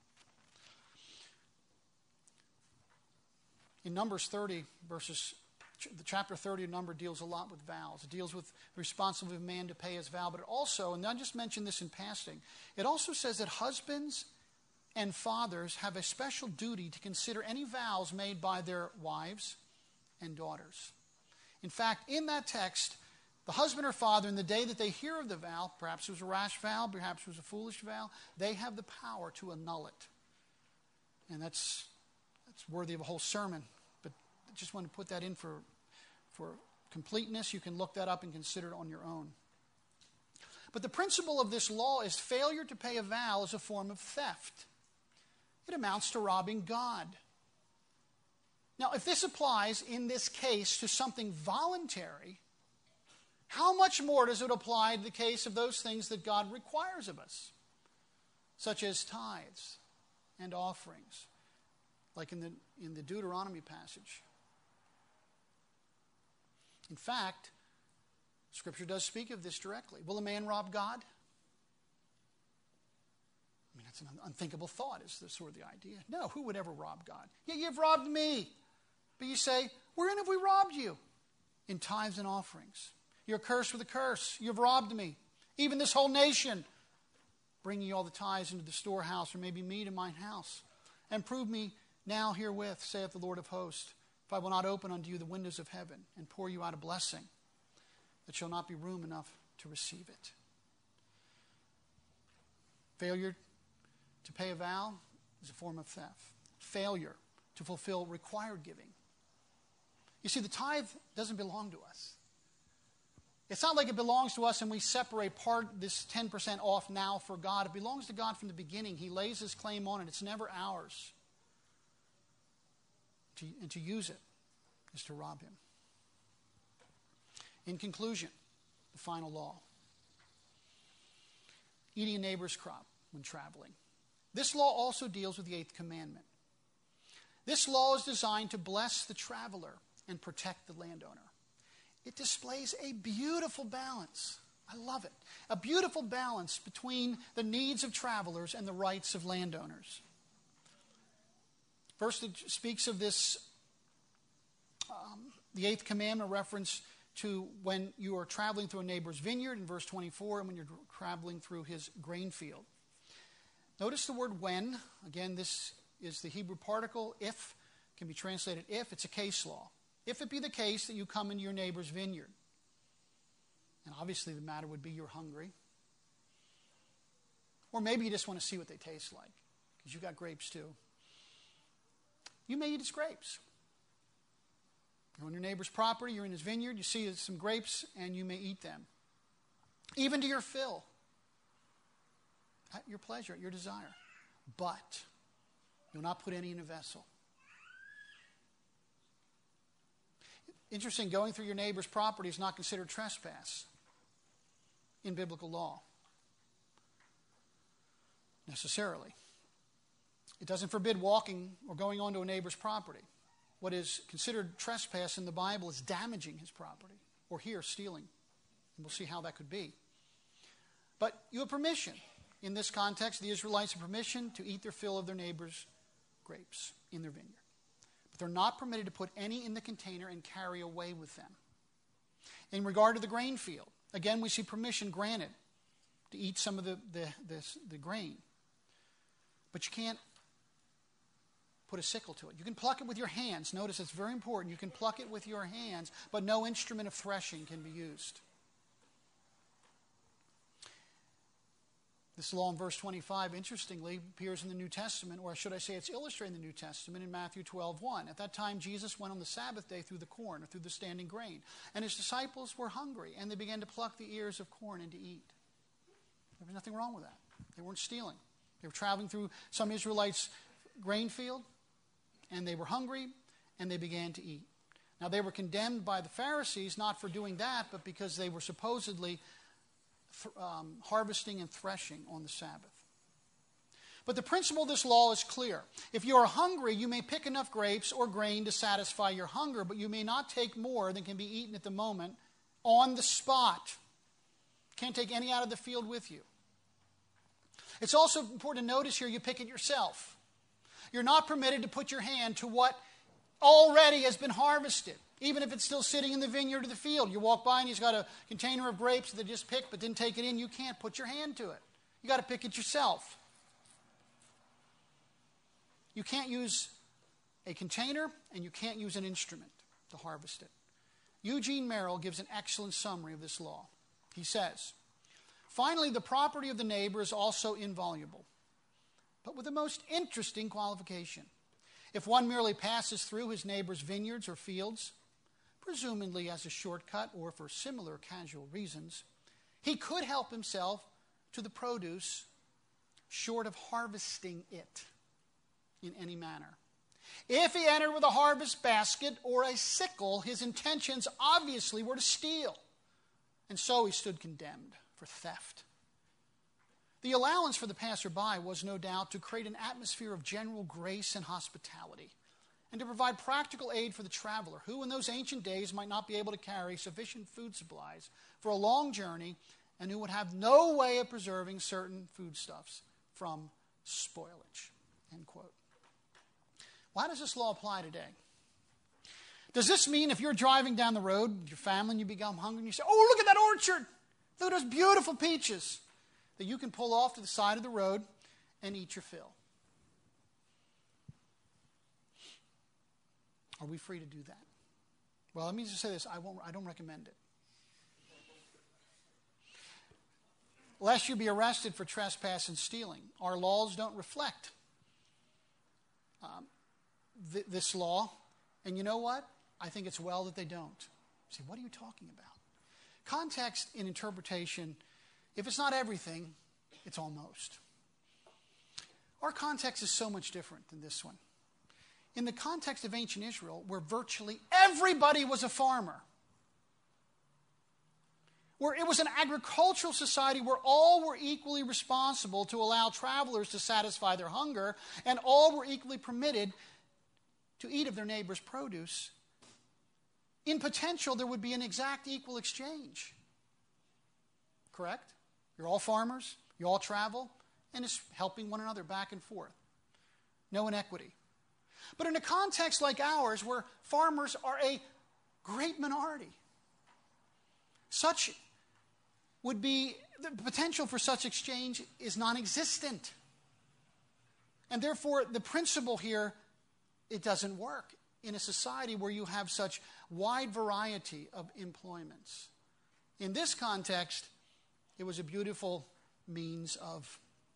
In Numbers 30, the chapter 30 of Numbers deals a lot with vows. It deals with the responsibility of man to pay his vow, but it also, and I just mentioned this in passing, it also says that husbands and fathers have a special duty to consider any vows made by their wives and daughters. In fact, in that text, the husband or father, in the day that they hear of the vow, perhaps it was a rash vow, perhaps it was a foolish vow, they have the power to annul it. And that's worthy of a whole sermon. But I just want to put that in for completeness. You can look that up and consider it on your own. But the principle of this law is failure to pay a vow is a form of theft. It amounts to robbing God. Now, if this applies in this case to something voluntary, how much more does it apply to the case of those things that God requires of us, such as tithes and offerings, like in the Deuteronomy passage? In fact, Scripture does speak of this directly. Will a man rob God? I mean, that's an unthinkable thought, is the sort of the idea. No, who would ever rob God? Yeah, you've robbed me. But you say, wherein have we robbed you? In tithes and offerings. You're cursed with a curse. You have robbed me, even this whole nation. Bring ye all the tithes into the storehouse, or maybe meat in mine house. And prove me now herewith, saith the Lord of hosts, if I will not open unto you the windows of heaven, and pour you out a blessing, that shall not be room enough to receive it. Failure to pay a vow is a form of theft. Failure to fulfill required giving. You see, the tithe doesn't belong to us. It's not like it belongs to us and we separate this 10% off now for God. It belongs to God from the beginning. He lays his claim on it. It's never ours. And to use it is to rob him. In conclusion, the final law. Eating a neighbor's crop when traveling. This law also deals with the 8th commandment. This law is designed to bless the traveler and protect the landowner. It displays a beautiful balance. I love it. A beautiful balance between the needs of travelers and the rights of landowners. First, it speaks of this, the 8th commandment, reference to when you are traveling through a neighbor's vineyard in verse 24, and when you're traveling through his grain field. Notice the word when. Again, this is the Hebrew particle. If can be translated if. It's a case law. If it be the case that you come into your neighbor's vineyard, and obviously the matter would be you're hungry, or maybe you just want to see what they taste like, because you got grapes too. You may eat his grapes. You're on your neighbor's property, you're in his vineyard, you see some grapes, and you may eat them. Even to your fill. At your pleasure, at your desire. But you'll not put any in a vessel. Interesting, going through your neighbor's property is not considered trespass in biblical law. Necessarily. It doesn't forbid walking or going onto a neighbor's property. What is considered trespass in the Bible is damaging his property, or here, stealing. And we'll see how that could be. But you have permission. In this context, the Israelites have permission to eat their fill of their neighbor's grapes in their vineyard. But they're not permitted to put any in the container and carry away with them. In regard to the grain field, again, we see permission granted to eat some of the grain. But you can't put a sickle to it. You can pluck it with your hands. Notice it's very important. You can pluck it with your hands, but no instrument of threshing can be used. This law in verse 25, interestingly, appears in the New Testament, or should I say it's illustrated in the New Testament in Matthew 12:1. At that time, Jesus went on the Sabbath day through the corn, or through the standing grain. And his disciples were hungry, and they began to pluck the ears of corn and to eat. There was nothing wrong with that. They weren't stealing. They were traveling through some Israelites' grain field, and they were hungry, and they began to eat. Now, they were condemned by the Pharisees not for doing that, but because they were supposedly harvesting and threshing on the Sabbath. But the principle of this law is clear. If you are hungry, you may pick enough grapes or grain to satisfy your hunger, but you may not take more than can be eaten at the moment on the spot. Can't take any out of the field with you. It's also important to notice here you pick it yourself. You're not permitted to put your hand to what already has been harvested, even if it's still sitting in the vineyard or the field. You walk by and he's got a container of grapes that they just picked but didn't take it in. You can't put your hand to it. You got to pick it yourself. You can't use a container and you can't use an instrument to harvest it. Eugene Merrill gives an excellent summary of this law. He says, finally, the property of the neighbor is also inviolable, but with the most interesting qualification. If one merely passes through his neighbor's vineyards or fields, presumably as a shortcut or for similar casual reasons, he could help himself to the produce short of harvesting it in any manner. If he entered with a harvest basket or a sickle, his intentions obviously were to steal, and so he stood condemned for theft. The allowance for the passerby was no doubt to create an atmosphere of general grace and hospitality, and to provide practical aid for the traveler, who in those ancient days might not be able to carry sufficient food supplies for a long journey, and who would have no way of preserving certain foodstuffs from spoilage. End quote. Why does this law apply today? Does this mean if you're driving down the road with your family and you become hungry and you say, oh, look at that orchard, look at those beautiful peaches, that you can pull off to the side of the road and eat your fill? Are we free to do that? Well, let me just say this. I don't recommend it. Lest you be arrested for trespass and stealing. Our laws don't reflect this law. And you know what? I think it's well that they don't. You say, what are you talking about? Context in interpretation, if it's not everything, it's almost. Our context is so much different than this one. In the context of ancient Israel, where virtually everybody was a farmer, where it was an agricultural society where all were equally responsible to allow travelers to satisfy their hunger, and all were equally permitted to eat of their neighbor's produce, in potential there would be an exact equal exchange. Correct? You're all farmers, you all travel, and it's helping one another back and forth. No inequity. But in a context like ours, where farmers are a great minority, such would be, the potential for such exchange is non-existent. And therefore, the principle here, it doesn't work in a society where you have such wide variety of employments. In this context, it was a beautiful means of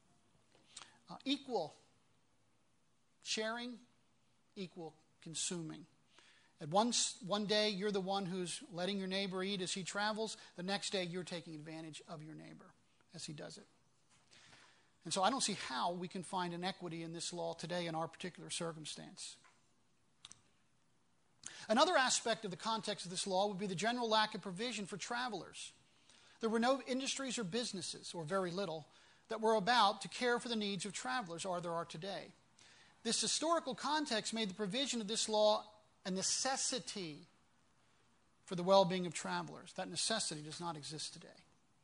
equal sharing, equal consuming. At one day, you're the one who's letting your neighbor eat as he travels. The next day, you're taking advantage of your neighbor as he does it. And so I don't see how we can find an equity in this law today in our particular circumstance. Another aspect of the context of this law would be the general lack of provision for travelers. There were no industries or businesses, or very little, that were about to care for the needs of travelers, or there are today. This historical context made the provision of this law a necessity for the well-being of travelers. That necessity does not exist today.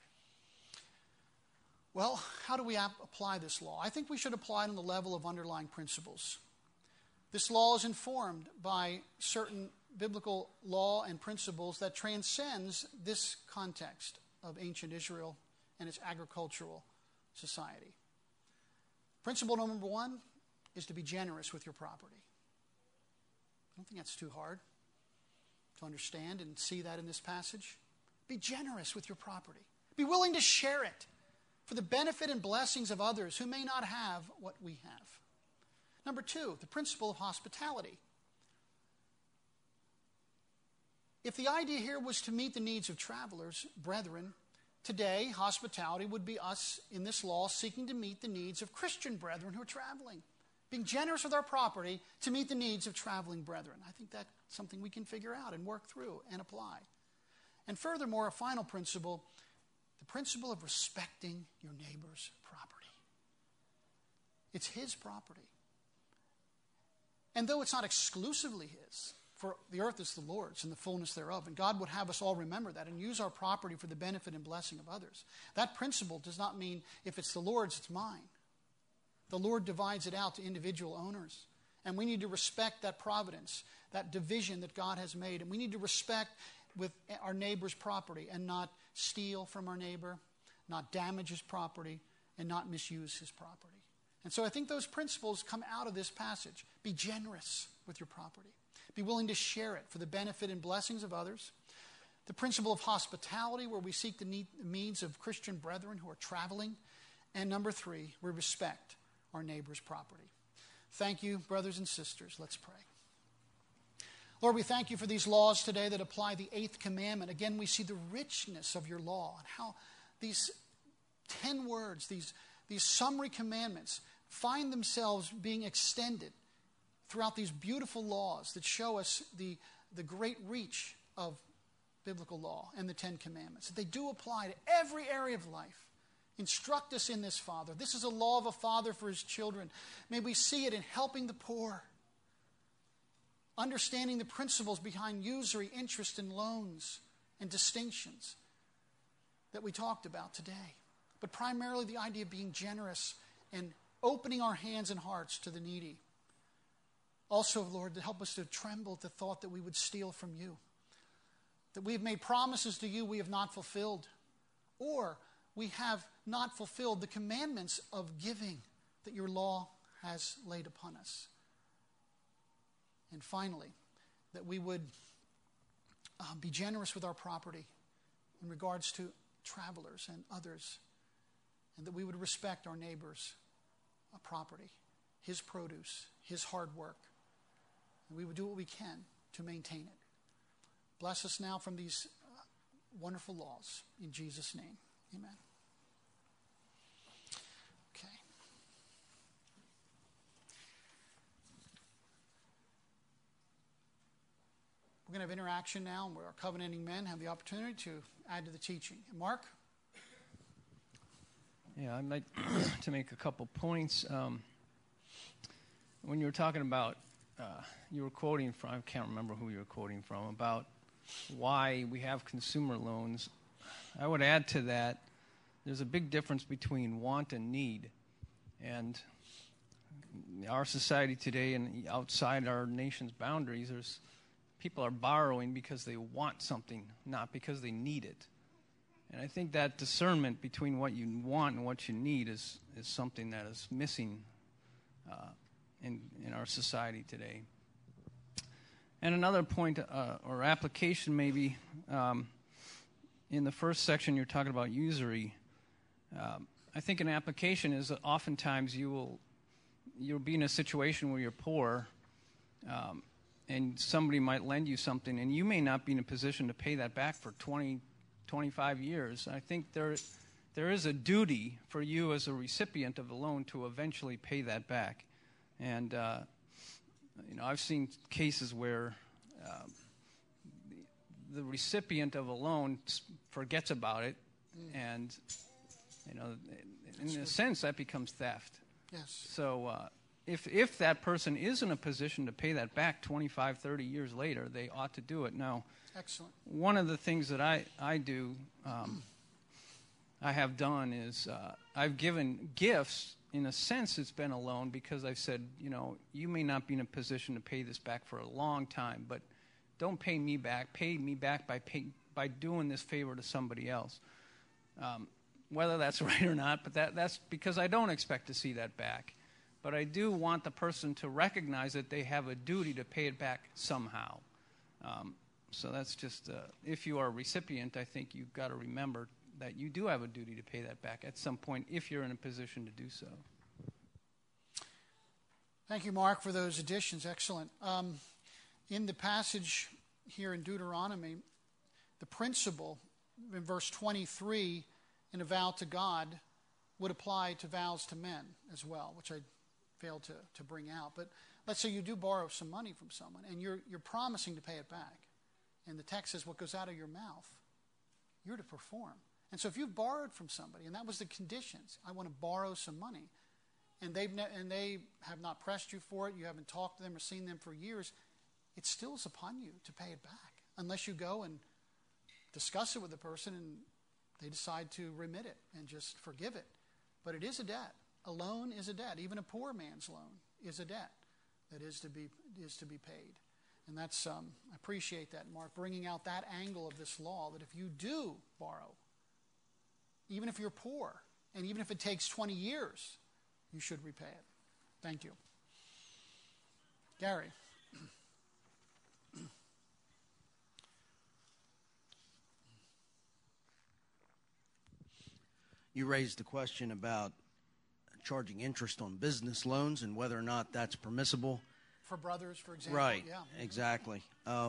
Well, how do we apply this law? I think we should apply it on the level of underlying principles. This law is informed by certain biblical law and principles that transcends this context of ancient Israel and its agricultural society. Principle number one is to be generous with your property. I don't think that's too hard to understand and see that in this passage. Be generous with your property. Be willing to share it for the benefit and blessings of others who may not have what we have. Number two, the principle of hospitality. If the idea here was to meet the needs of travelers, brethren, today hospitality would be us in this law seeking to meet the needs of Christian brethren who are traveling. Being generous with our property to meet the needs of traveling brethren. I think that's something we can figure out and work through and apply. And furthermore, a final principle, the principle of respecting your neighbor's property. It's his property. And though it's not exclusively his, for the earth is the Lord's and the fullness thereof, and God would have us all remember that and use our property for the benefit and blessing of others. That principle does not mean if it's the Lord's, it's mine. The Lord divides it out to individual owners. And we need to respect that providence, that division that God has made. And we need to respect with our neighbor's property and not steal from our neighbor, not damage his property, and not misuse his property. And so I think those principles come out of this passage. Be generous with your property. Be willing to share it for the benefit and blessings of others. The principle of hospitality, where we seek the needs of Christian brethren who are traveling. And number three, we respect our neighbor's property. Thank you, brothers and sisters. Let's pray. Lord, we thank you for these laws today that apply the eighth commandment. Again, we see the richness of your law and how these 10 words, these summary commandments, find themselves being extended throughout these beautiful laws that show us the great reach of biblical law and the 10 commandments. That they do apply to every area of life. Instruct us in this, Father. This is a law of a father for his children. May we see it in helping the poor, understanding the principles behind usury, interest, and loans and distinctions that we talked about today. But primarily the idea of being generous and opening our hands and hearts to the needy. Also, Lord, to help us to tremble at the thought that we would steal from you, that we have made promises to you we have not fulfilled, or we have not fulfilled the commandments of giving that your law has laid upon us. And finally, that we would be generous with our property in regards to travelers and others, and that we would respect our neighbor's property, his produce, his hard work, and we would do what we can to maintain it. Bless us now from these wonderful laws. In Jesus' name, amen. Okay. We're going to have interaction now where our covenanting men have the opportunity to add to the teaching. Mark? Yeah, I'd like to make a couple points. When you were talking about, you were quoting from, I can't remember who you were quoting from, about why we have consumer loans. I would add to that, there's a big difference between want and need. And our society today and outside our nation's boundaries, people are borrowing because they want something, not because they need it. And I think that discernment between what you want and what you need is something that is missing in our society today. And another point or application maybe, in the first section you're talking about usury. I think an application is that oftentimes you'll be in a situation where you're poor, and somebody might lend you something, and you may not be in a position to pay that back for 20, 25 years. I think there is a duty for you as a recipient of the loan to eventually pay that back. And I've seen cases where the recipient of a loan forgets about it, and in a sense that becomes theft. Yes. So if that person is in a position to pay that back 25, 30 years later, they ought to do it. Now, excellent. One of the things that I do, I have done is I've given gifts. In a sense, it's been a loan because I've said, you may not be in a position to pay this back for a long time, but don't pay me back. Pay me back by doing this favor to somebody else. Whether that's right or not, but that's because I don't expect to see that back. But I do want the person to recognize that they have a duty to pay it back somehow. So that's just, if you are a recipient, I think you've got to remember that you do have a duty to pay that back at some point if you're in a position to do so. Thank you, Mark, for those additions. Excellent. In the passage here in Deuteronomy, the principle in verse 23 in a vow to God would apply to vows to men as well, which I failed to bring out. But let's say you do borrow some money from someone and you're promising to pay it back. And the text says what goes out of your mouth, you're to perform. And so if you've borrowed from somebody, and that was the conditions, I want to borrow some money, and they have not pressed you for it, you haven't talked to them or seen them for years, it still is upon you to pay it back, unless you go and discuss it with the person and they decide to remit it and just forgive it. But it is a debt. A loan is a debt. Even a poor man's loan is a debt that is to be paid. And that's I appreciate that, Mark, bringing out that angle of this law, that if you do borrow, even if you're poor, and even if it takes 20 years, you should repay it. Thank you. Gary. You raised the question about charging interest on business loans and whether or not that's permissible. For brothers, for example. Right, yeah. Exactly.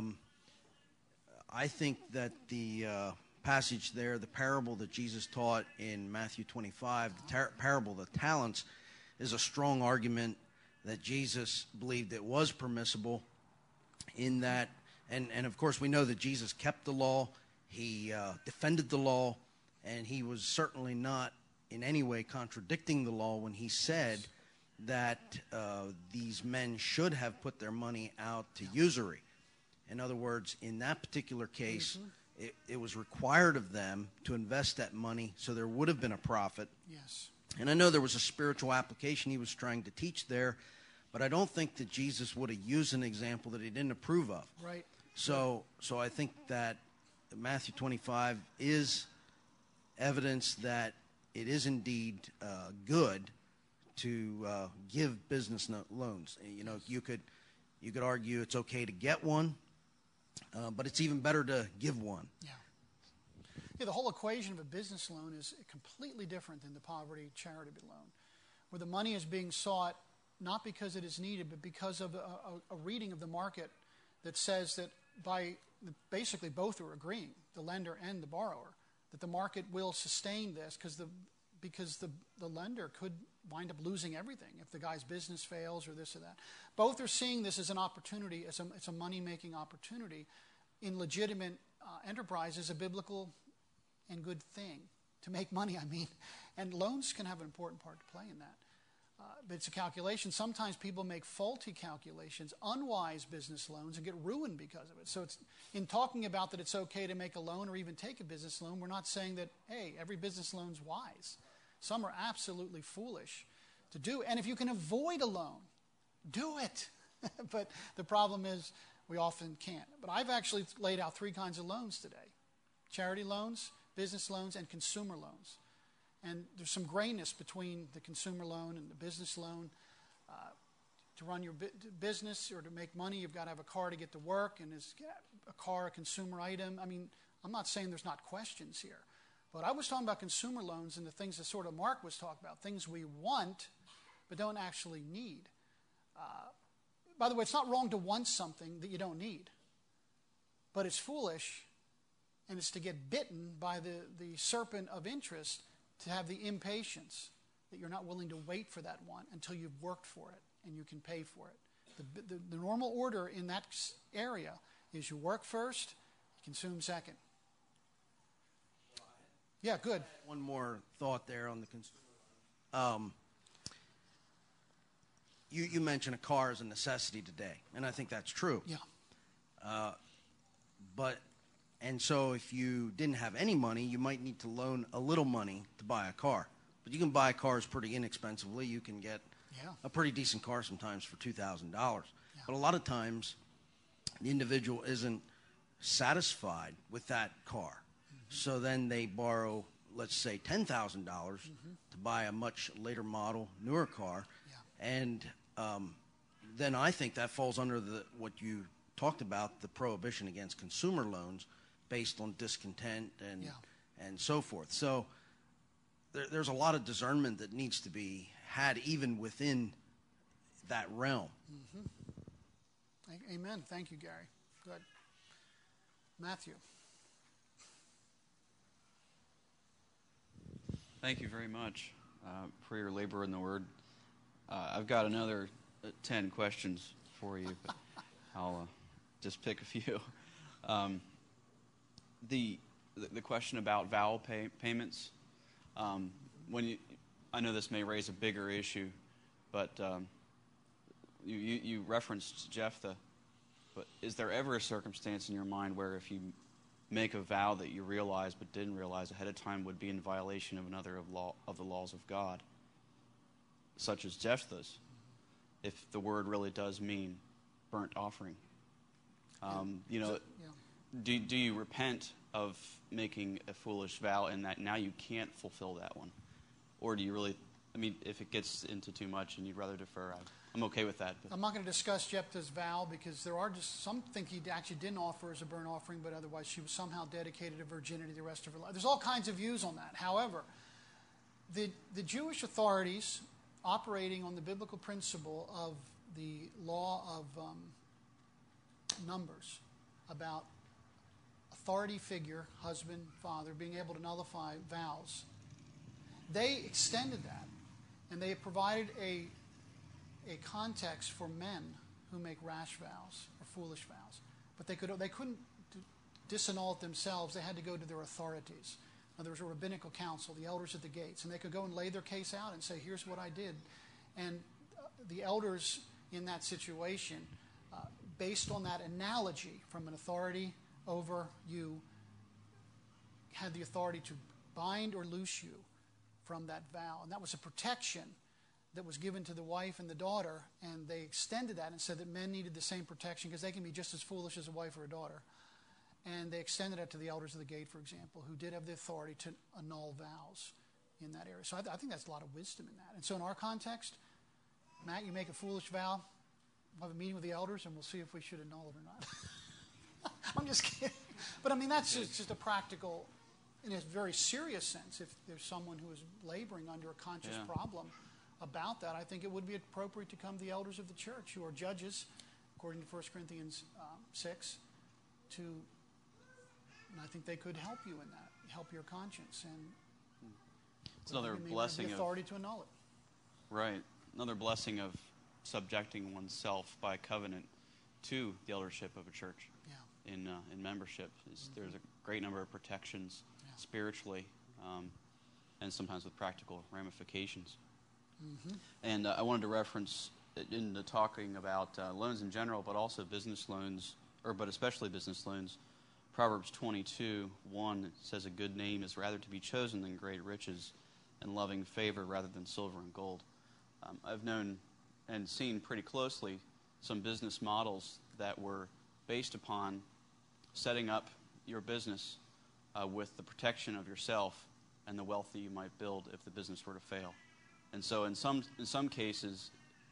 I think that the passage there, the parable that Jesus taught in Matthew 25, the parable of the talents, is a strong argument that Jesus believed it was permissible in that, and of course we know that Jesus kept the law, he defended the law, and he was certainly not in any way contradicting the law when he said that these men should have put their money out to usury. In other words, in that particular case, it was required of them to invest that money so there would have been a profit. Yes. And I know there was a spiritual application he was trying to teach there, but I don't think that Jesus would have used an example that he didn't approve of. Right. So I think that Matthew 25 is evidence that it is indeed good to give business loans. You know, you could argue it's okay to get one, but it's even better to give one. Yeah. Yeah, the whole equation of a business loan is completely different than the poverty charity loan, where the money is being sought not because it is needed, but because of a reading of the market that says that basically both are agreeing, the lender and the borrower, that the market will sustain this because the lender could wind up losing everything if the guy's business fails or this or that. Both are seeing this as an opportunity, it's a money-making opportunity in legitimate enterprise, a biblical and good thing to make money, I mean. And loans can have an important part to play in that. But it's a calculation. Sometimes people make faulty calculations, unwise business loans, and get ruined because of it. So it's in talking about that it's okay to make a loan or even take a business loan, we're not saying that, hey, every business loan's wise. Some are absolutely foolish to do. And if you can avoid a loan, do it. But the problem is we often can't. But I've actually laid out 3 kinds of loans today: charity loans, business loans, and consumer loans. And there's some grayness between the consumer loan and the business loan. To run your business or to make money, you've got to have a car to get to work, and is a car a consumer item? I mean, I'm not saying there's not questions here. But I was talking about consumer loans and the things that sort of Mark was talking about, things we want but don't actually need. By the way, it's not wrong to want something that you don't need. But it's foolish, and it's to get bitten by the serpent of interest, to have the impatience that you're not willing to wait for that one until you've worked for it and you can pay for it. The normal order in that area is you work first, you consume second. Yeah, good. One more thought there on the consumer. You mentioned a car as a necessity today, and I think that's true. Yeah. And so if you didn't have any money, you might need to loan a little money to buy a car. But you can buy cars pretty inexpensively. You can get a pretty decent car sometimes for $2,000. Yeah. But a lot of times, the individual isn't satisfied with that car. Mm-hmm. So then they borrow, let's say, $10,000 to buy a much later model, newer car. Yeah. And then I think that falls under what you talked about, the prohibition against consumer loans based on discontent and so forth. So there's a lot of discernment that needs to be had even within that realm. Mm-hmm. Amen. Thank you, Gary. Good. Matthew. Thank you very much for your labor in the Word. I've got another 10 questions for you, but I'll just pick a few. The question about vowel payments. I know this may raise a bigger issue, but you referenced Jephthah. But is there ever a circumstance in your mind where if you make a vow that you realize but didn't realize ahead of time would be in violation of another of the laws of God, such as Jephthah's, if the word really does mean burnt offering? Do you repent of making a foolish vow and that now you can't fulfill that one? Or do you really, if it gets into too much and you'd rather defer, I'm okay with that. But. I'm not going to discuss Jephthah's vow because there are just some think he actually didn't offer as a burnt offering, but otherwise she was somehow dedicated to virginity the rest of her life. There's all kinds of views on that. However, the Jewish authorities, operating on the biblical principle of the law of numbers about authority figure, husband, father, being able to nullify vows, they extended that, and they provided a context for men who make rash vows or foolish vows. But they couldn't disannul it themselves. They had to go to their authorities. Now, there was a rabbinical council, the elders at the gates, and they could go and lay their case out and say, here's what I did. And the elders in that situation, based on that analogy from an authority over you, had the authority to bind or loose you from that vow. And that was a protection that was given to the wife and the daughter, and they extended that and said that men needed the same protection because they can be just as foolish as a wife or a daughter. And they extended that to the elders of the gate, for example, who did have the authority to annul vows in that area. So I think that's a lot of wisdom in that. And so in our context, Matt, you make a foolish vow, we'll have a meeting with the elders, and we'll see if we should annul it or not. I'm just kidding. But I mean, that's just a practical, in a very serious sense. If there's someone who is laboring under a conscious problem about that, I think it would be appropriate to come to the elders of the church, who are judges, according to 1 Corinthians 6, and I think they could help you in that, help your conscience, and it's another blessing the authority to annul it. Right, another blessing of subjecting oneself by covenant to the eldership of a church. Yeah. In membership, there's a great number of protections spiritually, and sometimes with practical ramifications. Mm-hmm. And I wanted to reference in the talking about loans in general, but also business loans, but especially business loans. Proverbs 22:1 says, "A good name is rather to be chosen than great riches, and loving favor rather than silver and gold." I've known and seen pretty closely some business models that were based upon setting up your business with the protection of yourself and the wealth that you might build if the business were to fail. And so in some cases,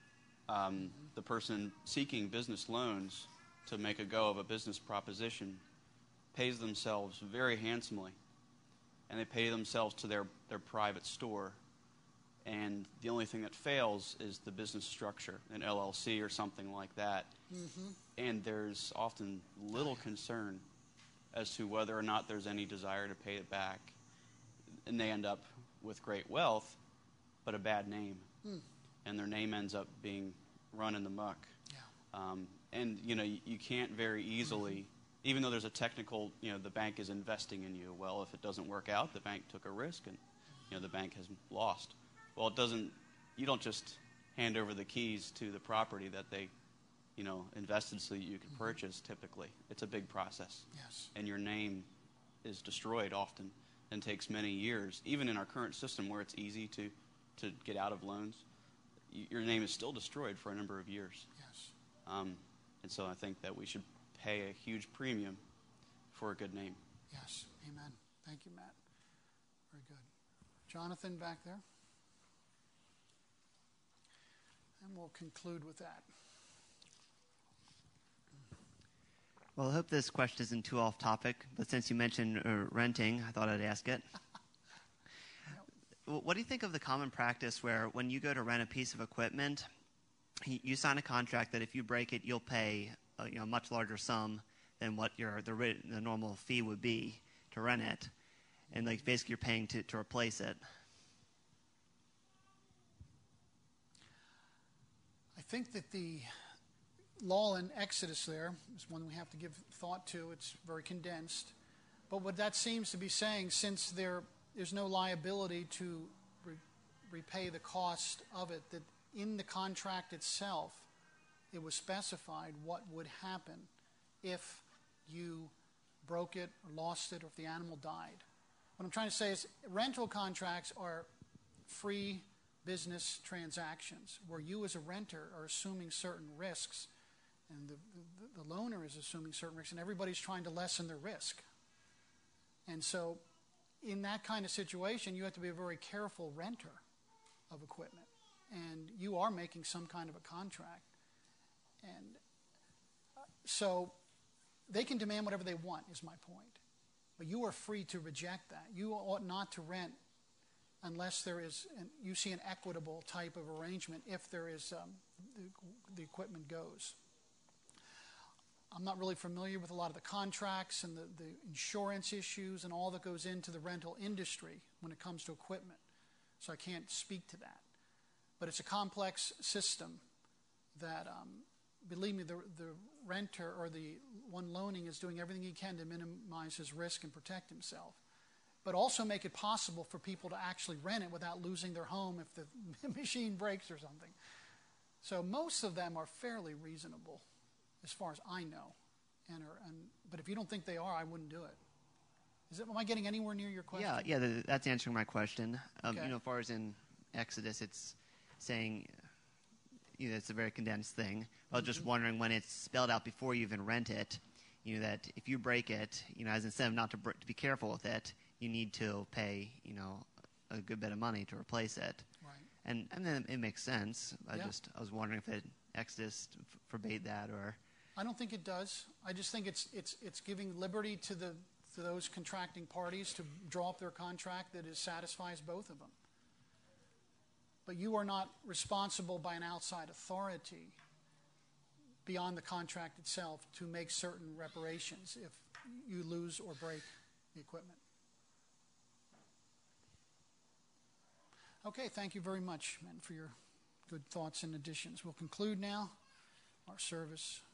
the person seeking business loans to make a go of a business proposition pays themselves very handsomely, and they pay themselves to their private store, and the only thing that fails is the business structure, an LLC or something like that. Mm-hmm. And there's often little concern as to whether or not there's any desire to pay it back, and they end up with great wealth but a bad name, and their name ends up being run in the muck. Yeah. And you can't very easily, even though there's a technical, the bank is investing in you. Well, if it doesn't work out, the bank took a risk, and the bank has lost. Well, you don't just hand over the keys to the property that they, invested so that you can purchase. Typically, it's a big process. Yes. And your name is destroyed often, and takes many years. Even in our current system, where it's easy to get out of loans, your name is still destroyed for a number of years. Yes. And so I think that we should pay a huge premium for a good name. Yes. Amen. Thank you, Matt. Very good. Jonathan back there. And we'll conclude with that. Well, I hope this question isn't too off topic, but since you mentioned renting, I thought I'd ask it. What do you think of the common practice where when you go to rent a piece of equipment, you sign a contract that if you break it, you'll pay a much larger sum than what the normal fee would be to rent it, and basically you're paying to replace it? I think that the law in Exodus there is one we have to give thought to. It's very condensed. But what that seems to be saying, since there's no liability to repay the cost of it, that in the contract itself, it was specified what would happen if you broke it or lost it or if the animal died. What I'm trying to say is rental contracts are free business transactions where you as a renter are assuming certain risks, and the loaner is assuming certain risks, and everybody's trying to lessen their risk. And so in that kind of situation, you have to be a very careful renter of equipment. And you are making some kind of a contract. And so they can demand whatever they want, is my point. But you are free to reject that. You ought not to rent unless you see an equitable type of arrangement if there is the equipment goes. I'm not really familiar with a lot of the contracts and the insurance issues and all that goes into the rental industry when it comes to equipment. So I can't speak to that. But it's a complex system that, believe me, the renter or the one loaning is doing everything he can to minimize his risk and protect himself. But also make it possible for people to actually rent it without losing their home if the machine breaks or something. So most of them are fairly reasonable, as far as I know. But if you don't think they are, I wouldn't do it. Am I getting anywhere near your question? Yeah, that's answering my question. Okay. As far as in Exodus, it's saying, it's a very condensed thing. I was just wondering, when it's spelled out before you even rent it, that if you break it, as incentive not to be careful with it, you need to pay, a good bit of money to replace it. Right. And then it makes sense. I Yeah. was wondering if Exodus forbade that, or. I don't think it does. I just think it's giving liberty to those contracting parties to draw up their contract that satisfies both of them. But you are not responsible by an outside authority beyond the contract itself to make certain reparations if you lose or break the equipment. Okay, thank you very much, men, for your good thoughts and additions. We'll conclude now our service.